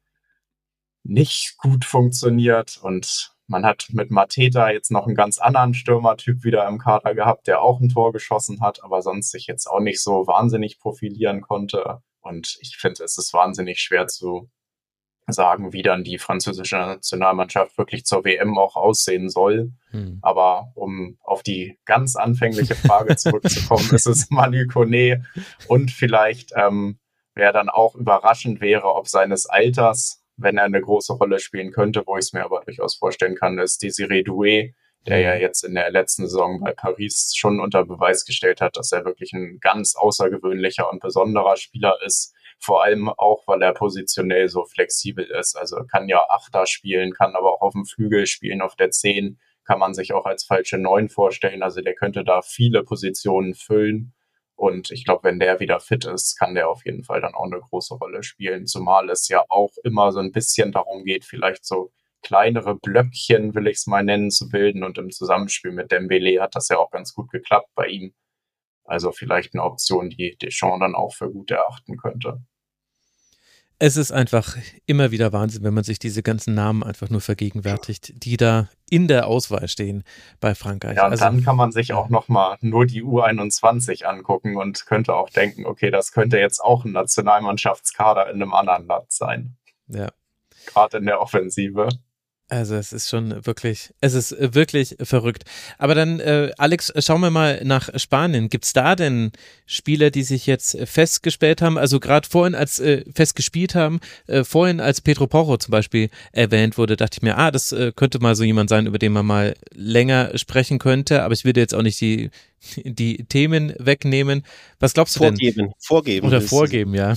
nicht gut funktioniert und man hat mit Mateta jetzt noch einen ganz anderen Stürmertyp wieder im Kader gehabt, der auch ein Tor geschossen hat, aber sonst sich jetzt auch nicht so wahnsinnig profilieren konnte. Und ich finde, es ist wahnsinnig schwer zu sagen, wie dann die französische Nationalmannschaft wirklich zur WM auch aussehen soll. Aber um auf die ganz anfängliche Frage zurückzukommen, ist es Manu Koné und vielleicht, wer dann auch überraschend wäre, ob seines Alters, wenn er eine große Rolle spielen könnte, wo ich es mir aber durchaus vorstellen kann, ist Désiré Doué, der ja jetzt in der letzten Saison bei Paris schon unter Beweis gestellt hat, dass er wirklich ein ganz außergewöhnlicher und besonderer Spieler ist. Vor allem auch, weil er positionell so flexibel ist. Also kann ja Achter spielen, kann aber auch auf dem Flügel spielen, auf der 10 kann man sich auch als falsche 9 vorstellen. Also der könnte da viele Positionen füllen. Und ich glaube, wenn der wieder fit ist, kann der auf jeden Fall dann auch eine große Rolle spielen. Zumal es ja auch immer so ein bisschen darum geht, vielleicht so kleinere Blöckchen, will ich es mal nennen, zu bilden. Und im Zusammenspiel mit Dembélé hat das ja auch ganz gut geklappt bei ihm. Also vielleicht eine Option, die Deschamps dann auch für gut erachten könnte. Es ist einfach immer wieder Wahnsinn, wenn man sich diese ganzen Namen einfach nur vergegenwärtigt, die da in der Auswahl stehen bei Frankreich. Ja, und also, dann kann man sich auch nochmal nur die U21 angucken und könnte auch denken, okay, das könnte jetzt auch ein Nationalmannschaftskader in einem anderen Land sein. Ja. Gerade in der Offensive. Also es ist wirklich verrückt. Aber dann, Alex, schauen wir mal nach Spanien. Gibt's da denn Spieler, die sich jetzt festgespielt haben? Also gerade vorhin als festgespielt haben, vorhin als Pedro Porro zum Beispiel erwähnt wurde, dachte ich mir, das könnte mal so jemand sein, über den man mal länger sprechen könnte. Aber ich will jetzt auch nicht die Themen wegnehmen. Was glaubst du denn? Vorgeben. Oder vorgeben, ja.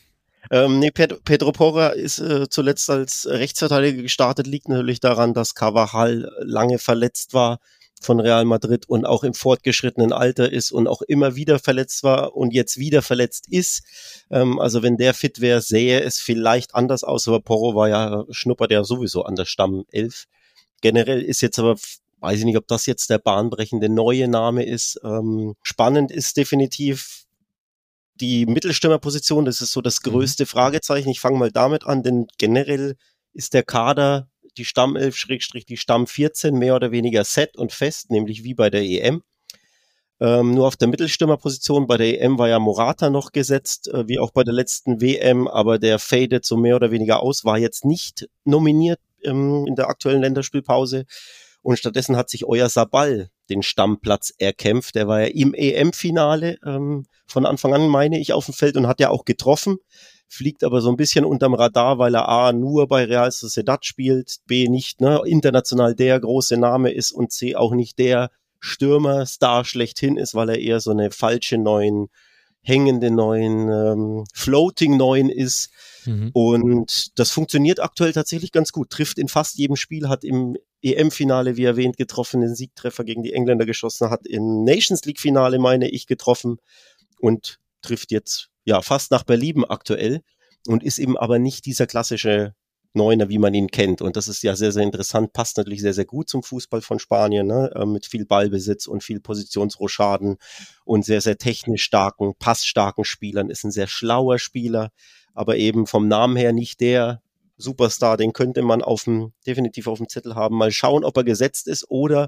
Pedro Porro ist zuletzt als Rechtsverteidiger gestartet, liegt natürlich daran, dass Carvajal lange verletzt war von Real Madrid und auch im fortgeschrittenen Alter ist und auch immer wieder verletzt war und jetzt wieder verletzt ist. Also wenn der fit wäre, sähe es vielleicht anders aus, aber Porro schnuppert ja sowieso an der Stammelf. Generell ist jetzt aber, weiß ich nicht, ob das jetzt der bahnbrechende neue Name ist. Spannend ist definitiv die Mittelstürmerposition, das ist so das größte Fragezeichen. Ich fange mal damit an, denn generell ist der Kader, die Stammelf / die Stamm 14 mehr oder weniger set und fest, nämlich wie bei der EM. Nur auf der Mittelstürmerposition, bei der EM war ja Morata noch gesetzt, wie auch bei der letzten WM, aber der fadet so mehr oder weniger aus, war jetzt nicht nominiert in der aktuellen Länderspielpause. Und stattdessen hat sich Oyarzabal den Stammplatz erkämpft. Der war ja im EM-Finale von Anfang an, meine ich, auf dem Feld und hat ja auch getroffen. Fliegt aber so ein bisschen unterm Radar, weil er A, nur bei Real Sociedad spielt, B, nicht international der große Name ist und C, auch nicht der Stürmerstar schlechthin ist, weil er eher so eine falsche hängende 9, Floating 9 ist. Und das funktioniert aktuell tatsächlich ganz gut. Trifft in fast jedem Spiel, hat im EM-Finale, wie erwähnt, getroffen, den Siegtreffer gegen die Engländer geschossen, hat im Nations League-Finale, meine ich, getroffen und trifft jetzt fast nach Belieben aktuell und ist eben aber nicht dieser klassische Neuner, wie man ihn kennt. Und das ist ja sehr, sehr interessant, passt natürlich sehr, sehr gut zum Fußball von Spanien, mit viel Ballbesitz und viel Positionsrochaden und sehr, sehr technisch starken, passstarken Spielern, ist ein sehr schlauer Spieler, aber eben vom Namen her nicht der Superstar, den könnte man definitiv auf dem Zettel haben. Mal schauen, ob er gesetzt ist oder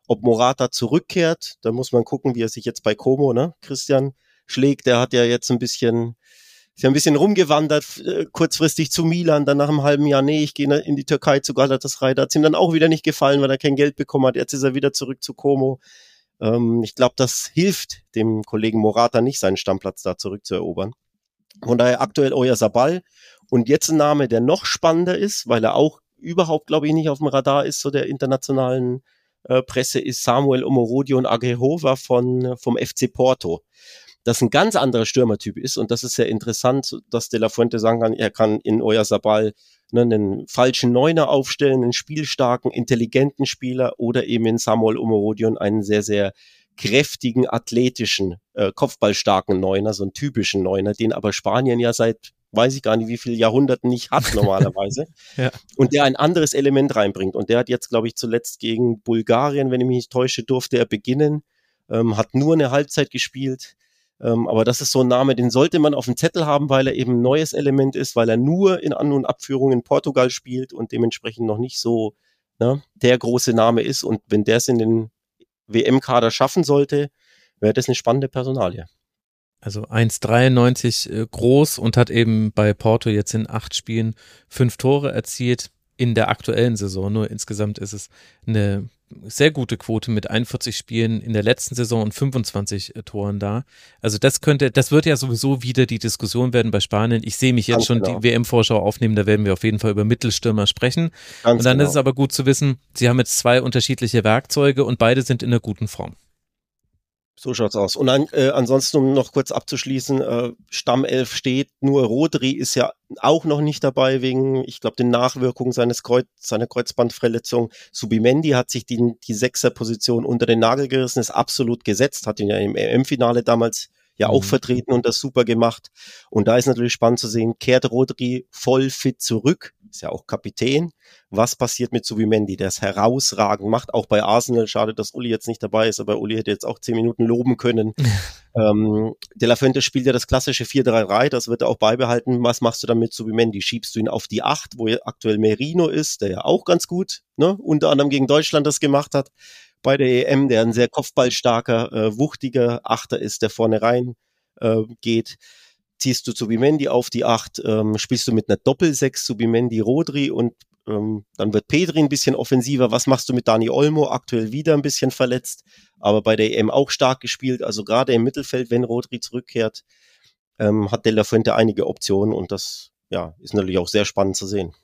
ob Morata zurückkehrt. Da muss man gucken, wie er sich jetzt bei Como, ne, Christian, schlägt. Der hat ja jetzt ist ja ein bisschen rumgewandert, kurzfristig zu Milan, dann nach einem halben Jahr, nee, ich gehe in die Türkei zu Galatasaray. Da hat es ihm dann auch wieder nicht gefallen, weil er kein Geld bekommen hat. Jetzt ist er wieder zurück zu Como. Ich glaube, das hilft dem Kollegen Morata nicht, seinen Stammplatz da zurückzuerobern. Von daher aktuell Oyarzabal. Und jetzt ein Name, der noch spannender ist, weil er auch überhaupt, glaube ich, nicht auf dem Radar ist, so der internationalen Presse, ist Samuel Omorodion Aguehoa vom FC Porto. Das ein ganz anderer Stürmertyp ist und das ist sehr interessant, dass De La Fuente sagen kann, er kann in Oyarzabal einen falschen Neuner aufstellen, einen spielstarken, intelligenten Spieler oder eben in Samuel Omorodion einen sehr, sehr kräftigen, athletischen, kopfballstarken Neuner, so einen typischen Neuner, den aber Spanien ja seit weiß ich gar nicht, wie viele Jahrhunderten nicht hat normalerweise. Ja. Und der ein anderes Element reinbringt. Und der hat jetzt, glaube ich, zuletzt gegen Bulgarien, wenn ich mich nicht täusche, durfte er beginnen, hat nur eine Halbzeit gespielt. Aber das ist so ein Name, den sollte man auf dem Zettel haben, weil er eben ein neues Element ist, weil er nur in An- und Abführung in Portugal spielt und dementsprechend noch nicht so der große Name ist. Und wenn der es in den WM-Kader schaffen sollte, wäre das eine spannende Personalie. Also 1,93 groß und hat eben bei Porto jetzt in 8 Spielen 5 Tore erzielt in der aktuellen Saison. Nur insgesamt ist es eine sehr gute Quote mit 41 Spielen in der letzten Saison und 25 Toren da. Also das wird ja sowieso wieder die Diskussion werden bei Spanien. Ich sehe mich jetzt schon die WM-Vorschau aufnehmen, da werden wir auf jeden Fall über Mittelstürmer sprechen. Und dann ist es aber gut zu wissen, sie haben jetzt 2 unterschiedliche Werkzeuge und beide sind in einer guten Form. So schaut's aus. Und ansonsten, um noch kurz abzuschließen, Stammelf steht, nur Rodri ist ja auch noch nicht dabei wegen, ich glaube, den Nachwirkungen seiner Kreuzbandverletzung. Subimendi hat sich die 6er-Position unter den Nagel gerissen, ist absolut gesetzt, hat ihn ja im EM-Finale damals ja auch vertreten und das super gemacht. Und da ist natürlich spannend zu sehen, kehrt Rodri voll fit zurück, ist ja auch Kapitän. Was passiert mit Subimendi? Der ist herausragend, macht auch bei Arsenal, schade, dass Uli jetzt nicht dabei ist, aber Uli hätte jetzt auch 10 Minuten loben können. De La Fuente spielt ja das klassische 4-3-3, das wird er auch beibehalten. Was machst du dann mit Subimendi? Schiebst du ihn auf die 8, wo aktuell Merino ist, der ja auch ganz gut, unter anderem gegen Deutschland das gemacht hat bei der EM, der ein sehr kopfballstarker, wuchtiger Achter ist, der vorne rein geht. Ziehst du Subimendi auf die 8, spielst du mit einer Doppel-6, Subimendi-Rodri und dann wird Pedri ein bisschen offensiver. Was machst du mit Dani Olmo? Aktuell wieder ein bisschen verletzt, aber bei der EM auch stark gespielt. Also gerade im Mittelfeld, wenn Rodri zurückkehrt, hat De La Fuente einige Optionen und das ist natürlich auch sehr spannend zu sehen.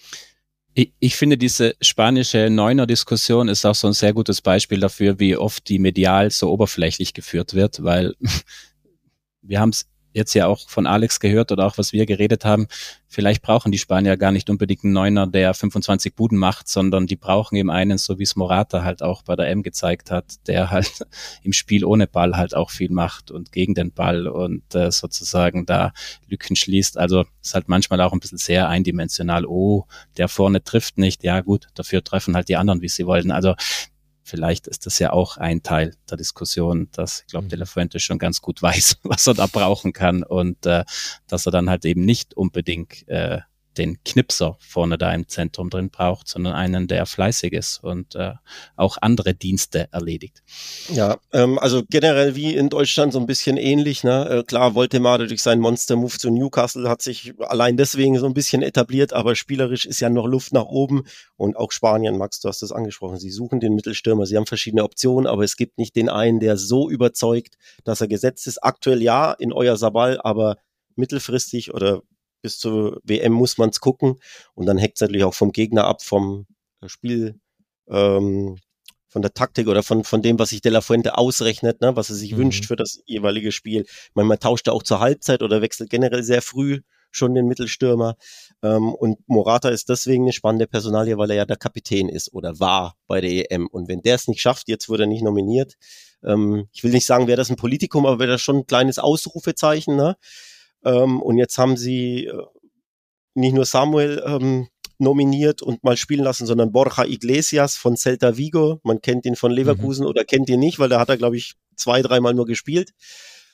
Ich finde, diese spanische Neuner-Diskussion ist auch so ein sehr gutes Beispiel dafür, wie oft die medial so oberflächlich geführt wird, weil wir haben es jetzt ja auch von Alex gehört oder auch was wir geredet haben, vielleicht brauchen die Spanier gar nicht unbedingt einen Neuner, der 25 Buden macht, sondern die brauchen eben einen, so wie es Morata halt auch bei der EM gezeigt hat, der halt im Spiel ohne Ball halt auch viel macht und gegen den Ball und sozusagen da Lücken schließt. Also ist halt manchmal auch ein bisschen sehr eindimensional. Oh, der vorne trifft nicht. Ja gut, dafür treffen halt die anderen, wie sie wollen. Also vielleicht ist das ja auch ein Teil der Diskussion, dass, ich glaube, De La Fuente schon ganz gut weiß, was er da brauchen kann und dass er dann halt eben nicht unbedingt den Knipser vorne da im Zentrum drin braucht, sondern einen, der fleißig ist und auch andere Dienste erledigt. Ja, also generell wie in Deutschland so ein bisschen ähnlich, ne? Klar, Woltemade durch seinen Monster-Move zu Newcastle hat sich allein deswegen so ein bisschen etabliert, aber spielerisch ist ja noch Luft nach oben und auch Spanien, Max, du hast das angesprochen, sie suchen den Mittelstürmer, sie haben verschiedene Optionen, aber es gibt nicht den einen, der so überzeugt, dass er gesetzt ist. Aktuell ja, in Oyarzabal, aber mittelfristig oder bis zur WM muss man es gucken und dann hängt es natürlich auch vom Gegner ab, vom Spiel, von der Taktik oder von dem, was sich De La Fuente ausrechnet, ne, was er sich wünscht für das jeweilige Spiel. Man tauscht er auch zur Halbzeit oder wechselt generell sehr früh schon den Mittelstürmer und Morata ist deswegen eine spannende Personalie, weil er ja der Kapitän ist oder war bei der EM und wenn der es nicht schafft, jetzt wurde er nicht nominiert, ich will nicht sagen, wäre das ein Politikum, aber wäre das schon ein kleines Ausrufezeichen, ne? Und jetzt haben sie nicht nur Samuel nominiert und mal spielen lassen, sondern Borja Iglesias von Celta Vigo. Man kennt ihn von Leverkusen oder kennt ihn nicht, weil da hat er, glaube ich, 2-3 Mal nur gespielt.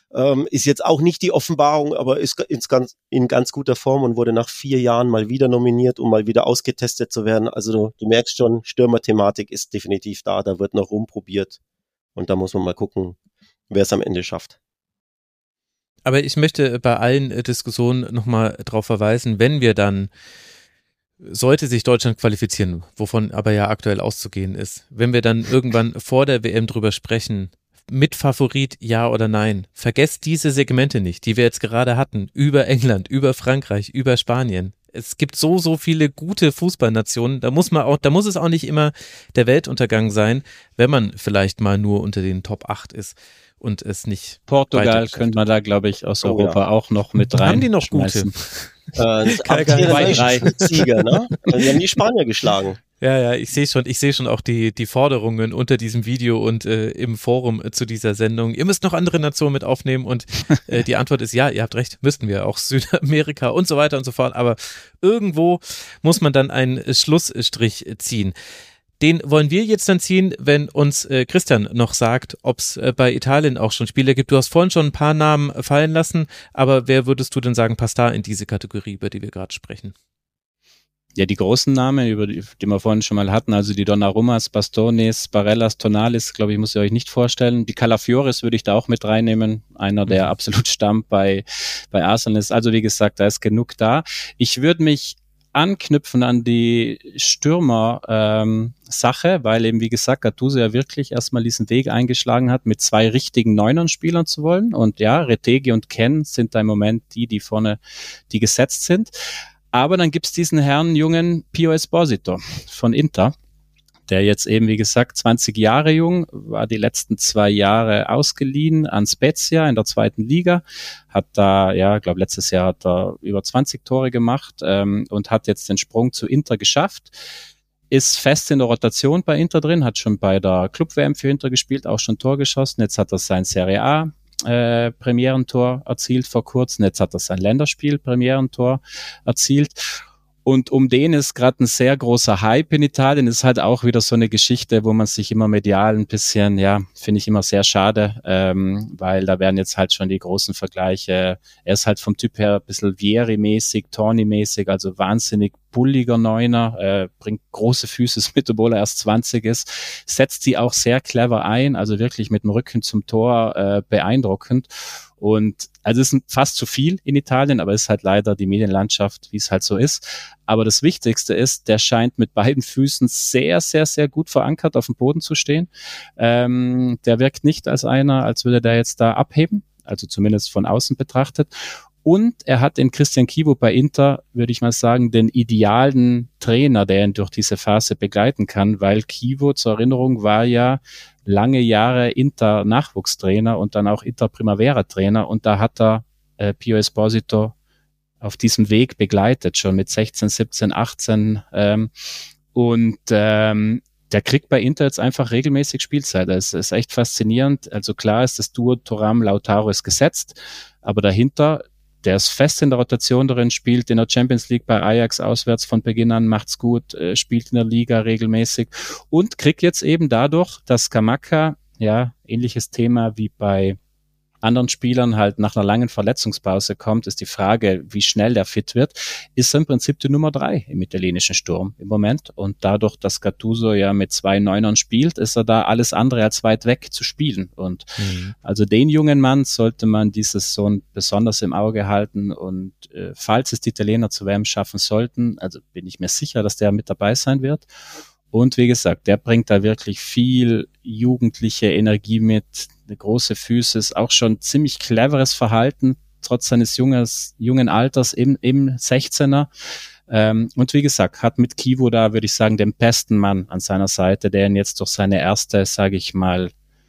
Ist jetzt auch nicht die Offenbarung, aber ist in ganz guter Form und wurde nach 4 Jahren mal wieder nominiert, um mal wieder ausgetestet zu werden. Also du merkst schon, Stürmerthematik ist definitiv da wird noch rumprobiert und da muss man mal gucken, wer es am Ende schafft. Aber ich möchte bei allen Diskussionen nochmal darauf verweisen, wenn wir dann, sollte sich Deutschland qualifizieren, wovon aber ja aktuell auszugehen ist, wenn wir dann irgendwann vor der WM drüber sprechen, mit Favorit, ja oder nein, vergesst diese Segmente nicht, die wir jetzt gerade hatten, über England, über Frankreich, über Spanien. Es gibt so viele gute Fußballnationen, da muss es auch nicht immer der Weltuntergang sein, wenn man vielleicht mal nur unter den Top 8 ist und es nicht. Portugal könnte man da, glaube ich, aus Europa auch noch mit rein. Haben die noch gute? Sieger, ne? Die haben die Spanier geschlagen. Ja, ich sehe schon auch die Forderungen unter diesem Video und im Forum zu dieser Sendung. Ihr müsst noch andere Nationen mit aufnehmen und die Antwort ist ja, ihr habt recht, müssten wir, auch Südamerika und so weiter und so fort, aber irgendwo muss man dann einen Schlussstrich ziehen. Den wollen wir jetzt dann ziehen, wenn uns Christian noch sagt, ob es bei Italien auch schon Spieler gibt. Du hast vorhin schon ein paar Namen fallen lassen, aber wer würdest du denn sagen, passt da in diese Kategorie, über die wir gerade sprechen? Ja, die großen Namen, über die wir vorhin schon mal hatten, also die Donnarummas, Bastones, Barellas, Tonalis, glaube ich, muss ich euch nicht vorstellen. Die Calafiores würde ich da auch mit reinnehmen, einer, der absolut Stamm bei Arsenal ist. Also wie gesagt, da ist genug da. Ich würde mich anknüpfen an die Stürmer-Sache, weil eben, wie gesagt, Gattuso ja wirklich erstmal diesen Weg eingeschlagen hat, mit 2 richtigen Neunern spielern zu wollen. Und ja, Retegui und Ken sind da im Moment die vorne, die gesetzt sind. Aber dann gibt's diesen Herrn jungen Pio Esposito von Inter, der jetzt eben, wie gesagt, 20 Jahre jung, war die letzten 2 Jahre ausgeliehen an Spezia in der 2. Liga, hat da, ja, ich glaube, letztes Jahr hat er über 20 Tore gemacht und hat jetzt den Sprung zu Inter geschafft, ist fest in der Rotation bei Inter drin, hat schon bei der Club-WM für Inter gespielt, auch schon Tor geschossen, jetzt hat er sein Serie A Premierentor erzielt vor kurzem, jetzt hat er sein Länderspiel Premierentor erzielt. Und um den ist gerade ein sehr großer Hype in Italien. Ist halt auch wieder so eine Geschichte, wo man sich immer medial ein bisschen, ja, finde ich immer sehr schade, weil da werden jetzt halt schon die großen Vergleiche. Er ist halt vom Typ her ein bisschen Vieri-mäßig, Torni-mäßig, also wahnsinnig bulliger Neuner, bringt große Füße mit, obwohl er erst 20 ist, setzt sie auch sehr clever ein, also wirklich mit dem Rücken zum Tor beeindruckend. Und also es ist fast zu viel in Italien, aber es ist halt leider die Medienlandschaft, wie es halt so ist. Aber das Wichtigste ist, der scheint mit beiden Füßen sehr, sehr, sehr gut verankert auf dem Boden zu stehen. Der wirkt nicht als würde der jetzt da abheben, also zumindest von außen betrachtet. Und er hat in Christian Chivo bei Inter, würde ich mal sagen, den idealen Trainer, der ihn durch diese Phase begleiten kann, weil Chivo, zur Erinnerung, war ja lange Jahre Inter-Nachwuchstrainer und dann auch Inter-Primavera-Trainer und da hat er Pio Esposito auf diesem Weg begleitet, schon mit 16, 17, 18 der kriegt bei Inter jetzt einfach regelmäßig Spielzeit. Das ist echt faszinierend. Also klar ist das Duo Thuram-Lautaro ist gesetzt, aber dahinter, der ist fest in der Rotation drin, spielt in der Champions League bei Ajax auswärts von Beginn an, macht's gut, spielt in der Liga regelmäßig und kriegt jetzt eben dadurch, dass Scamacca, ja, ähnliches Thema wie bei anderen Spielern halt nach einer langen Verletzungspause kommt, ist die Frage, wie schnell der fit wird, ist er im Prinzip die Nummer 3 im italienischen Sturm im Moment und dadurch, dass Gattuso ja mit 2 Neunern spielt, ist er da alles andere als weit weg zu spielen und also den jungen Mann sollte man dieses so besonders im Auge halten und falls es die Italiener zur WM schaffen sollten, also bin ich mir sicher, dass der mit dabei sein wird. Und wie gesagt, der bringt da wirklich viel jugendliche Energie mit, eine große Füße, ist auch schon ziemlich cleveres Verhalten, trotz seines jungen Alters im 16er. Und wie gesagt, hat mit Chivo da, würde ich sagen, den besten Mann an seiner Seite, der ihn jetzt durch seine erste, sage ich mal,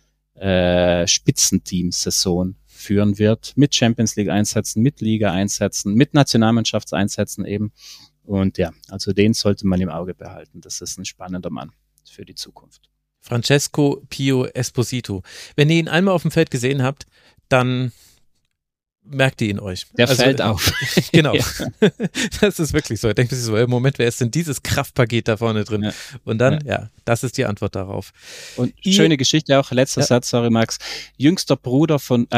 Spitzenteam-Saison führen wird, mit Champions League-Einsätzen, mit Liga-Einsätzen, mit Nationalmannschaftseinsätzen eben. Und ja, also den sollte man im Auge behalten. Das ist ein spannender Mann für die Zukunft. Francesco Pio Esposito. Wenn ihr ihn einmal auf dem Feld gesehen habt, dann merkt ihr ihn euch. Der fällt auf. Genau. Das ist wirklich so. Da denkt man sich so, im Moment, wer ist denn dieses Kraftpaket da vorne drin? Ja. Und dann, das ist die Antwort darauf. Und schöne Geschichte auch, letzter Satz, sorry Max. Jüngster von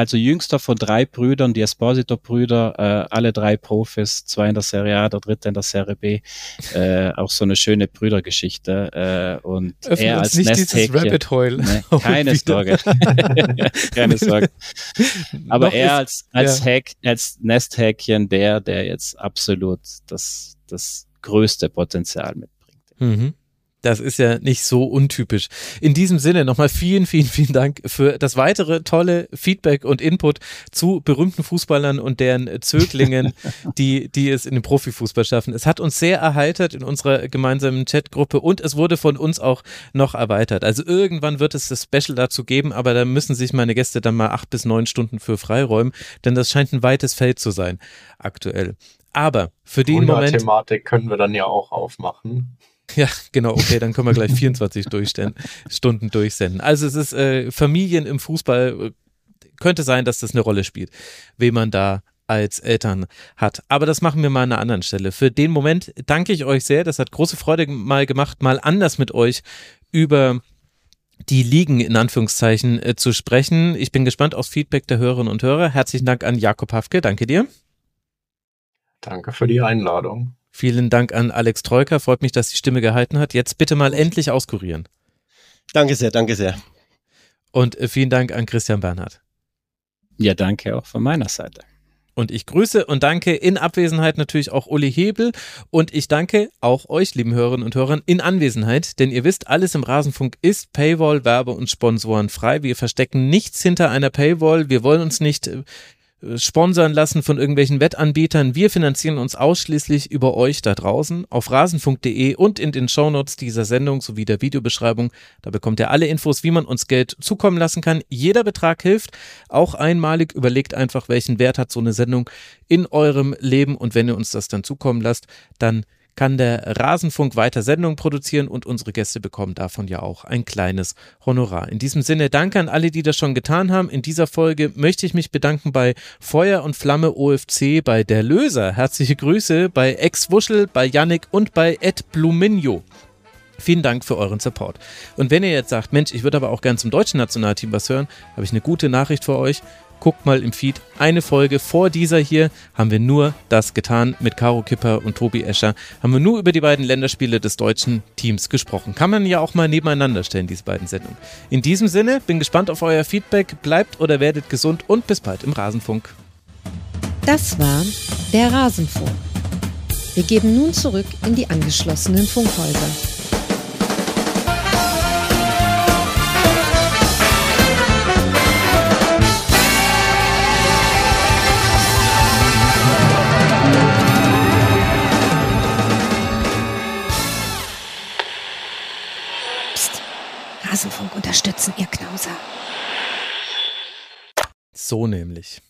3 Brüdern, die Esposito-Brüder, alle 3 Profis, 2 in der Serie A, der 3. in der Serie B. Auch so eine schöne Brüdergeschichte. Und öffnen er als als Nesthäkchen. Rabbit Hole. Nee, keine Sorge. Keine Sorge. Aber er als Nesthäkchen, der jetzt absolut das größte Potenzial mitbringt. Mhm. Das ist ja nicht so untypisch. In diesem Sinne nochmal vielen, vielen, vielen Dank für das weitere tolle Feedback und Input zu berühmten Fußballern und deren Zöglingen, die es in den Profifußball schaffen. Es hat uns sehr erheitert in unserer gemeinsamen Chatgruppe und es wurde von uns auch noch erweitert. Also irgendwann wird es das Special dazu geben, aber da müssen sich meine Gäste dann mal 8 bis 9 Stunden für freiräumen, denn das scheint ein weites Feld zu sein aktuell. Aber für den Moment... Thematik können wir dann ja auch aufmachen. Ja, genau, okay, dann können wir gleich 24 Stunden durchsenden. Also es ist Familien im Fußball, könnte sein, dass das eine Rolle spielt, wen man da als Eltern hat. Aber das machen wir mal an einer anderen Stelle. Für den Moment danke ich euch sehr, das hat große Freude mal gemacht, mal anders mit euch über die Ligen in Anführungszeichen zu sprechen. Ich bin gespannt aufs Feedback der Hörerinnen und Hörer. Herzlichen Dank an Jakob Hafke, danke dir. Danke für die Einladung. Vielen Dank an Alex Troika, freut mich, dass die Stimme gehalten hat. Jetzt bitte mal endlich auskurieren. Danke sehr, danke sehr. Und vielen Dank an Christian Bernhard. Ja, danke auch von meiner Seite. Und ich grüße und danke in Abwesenheit natürlich auch Uli Hebel und ich danke auch euch, lieben Hörerinnen und Hörern, in Anwesenheit, denn ihr wisst, alles im Rasenfunk ist Paywall, Werbe und Sponsoren frei. Wir verstecken nichts hinter einer Paywall, wir wollen uns nicht sponsern lassen von irgendwelchen Wettanbietern. Wir finanzieren uns ausschließlich über euch da draußen auf rasenfunk.de und in den Shownotes dieser Sendung sowie der Videobeschreibung. Da bekommt ihr alle Infos, wie man uns Geld zukommen lassen kann. Jeder Betrag hilft, auch einmalig. Überlegt einfach, welchen Wert hat so eine Sendung in eurem Leben und wenn ihr uns das dann zukommen lasst, dann kann der Rasenfunk weiter Sendungen produzieren und unsere Gäste bekommen davon ja auch ein kleines Honorar. In diesem Sinne danke an alle, die das schon getan haben. In dieser Folge möchte ich mich bedanken bei Feuer und Flamme OFC, bei Der Löser. Herzliche Grüße bei Ex-Wuschel, bei Yannick und bei Ed Bluminho. Vielen Dank für euren Support. Und wenn ihr jetzt sagt, Mensch, ich würde aber auch gern zum deutschen Nationalteam was hören, habe ich eine gute Nachricht für euch. Guckt mal im Feed, eine Folge vor dieser hier haben wir nur das getan mit Caro Kipper und Tobi Escher, haben wir nur über die beiden Länderspiele des deutschen Teams gesprochen. Kann man ja auch mal nebeneinander stellen, diese beiden Sendungen. In diesem Sinne, bin gespannt auf euer Feedback, bleibt oder werdet gesund und bis bald im Rasenfunk. Das war der Rasenfunk. Wir geben nun zurück in die angeschlossenen Funkhäuser. Rasenfunk unterstützen, ihr Knauser. So nämlich.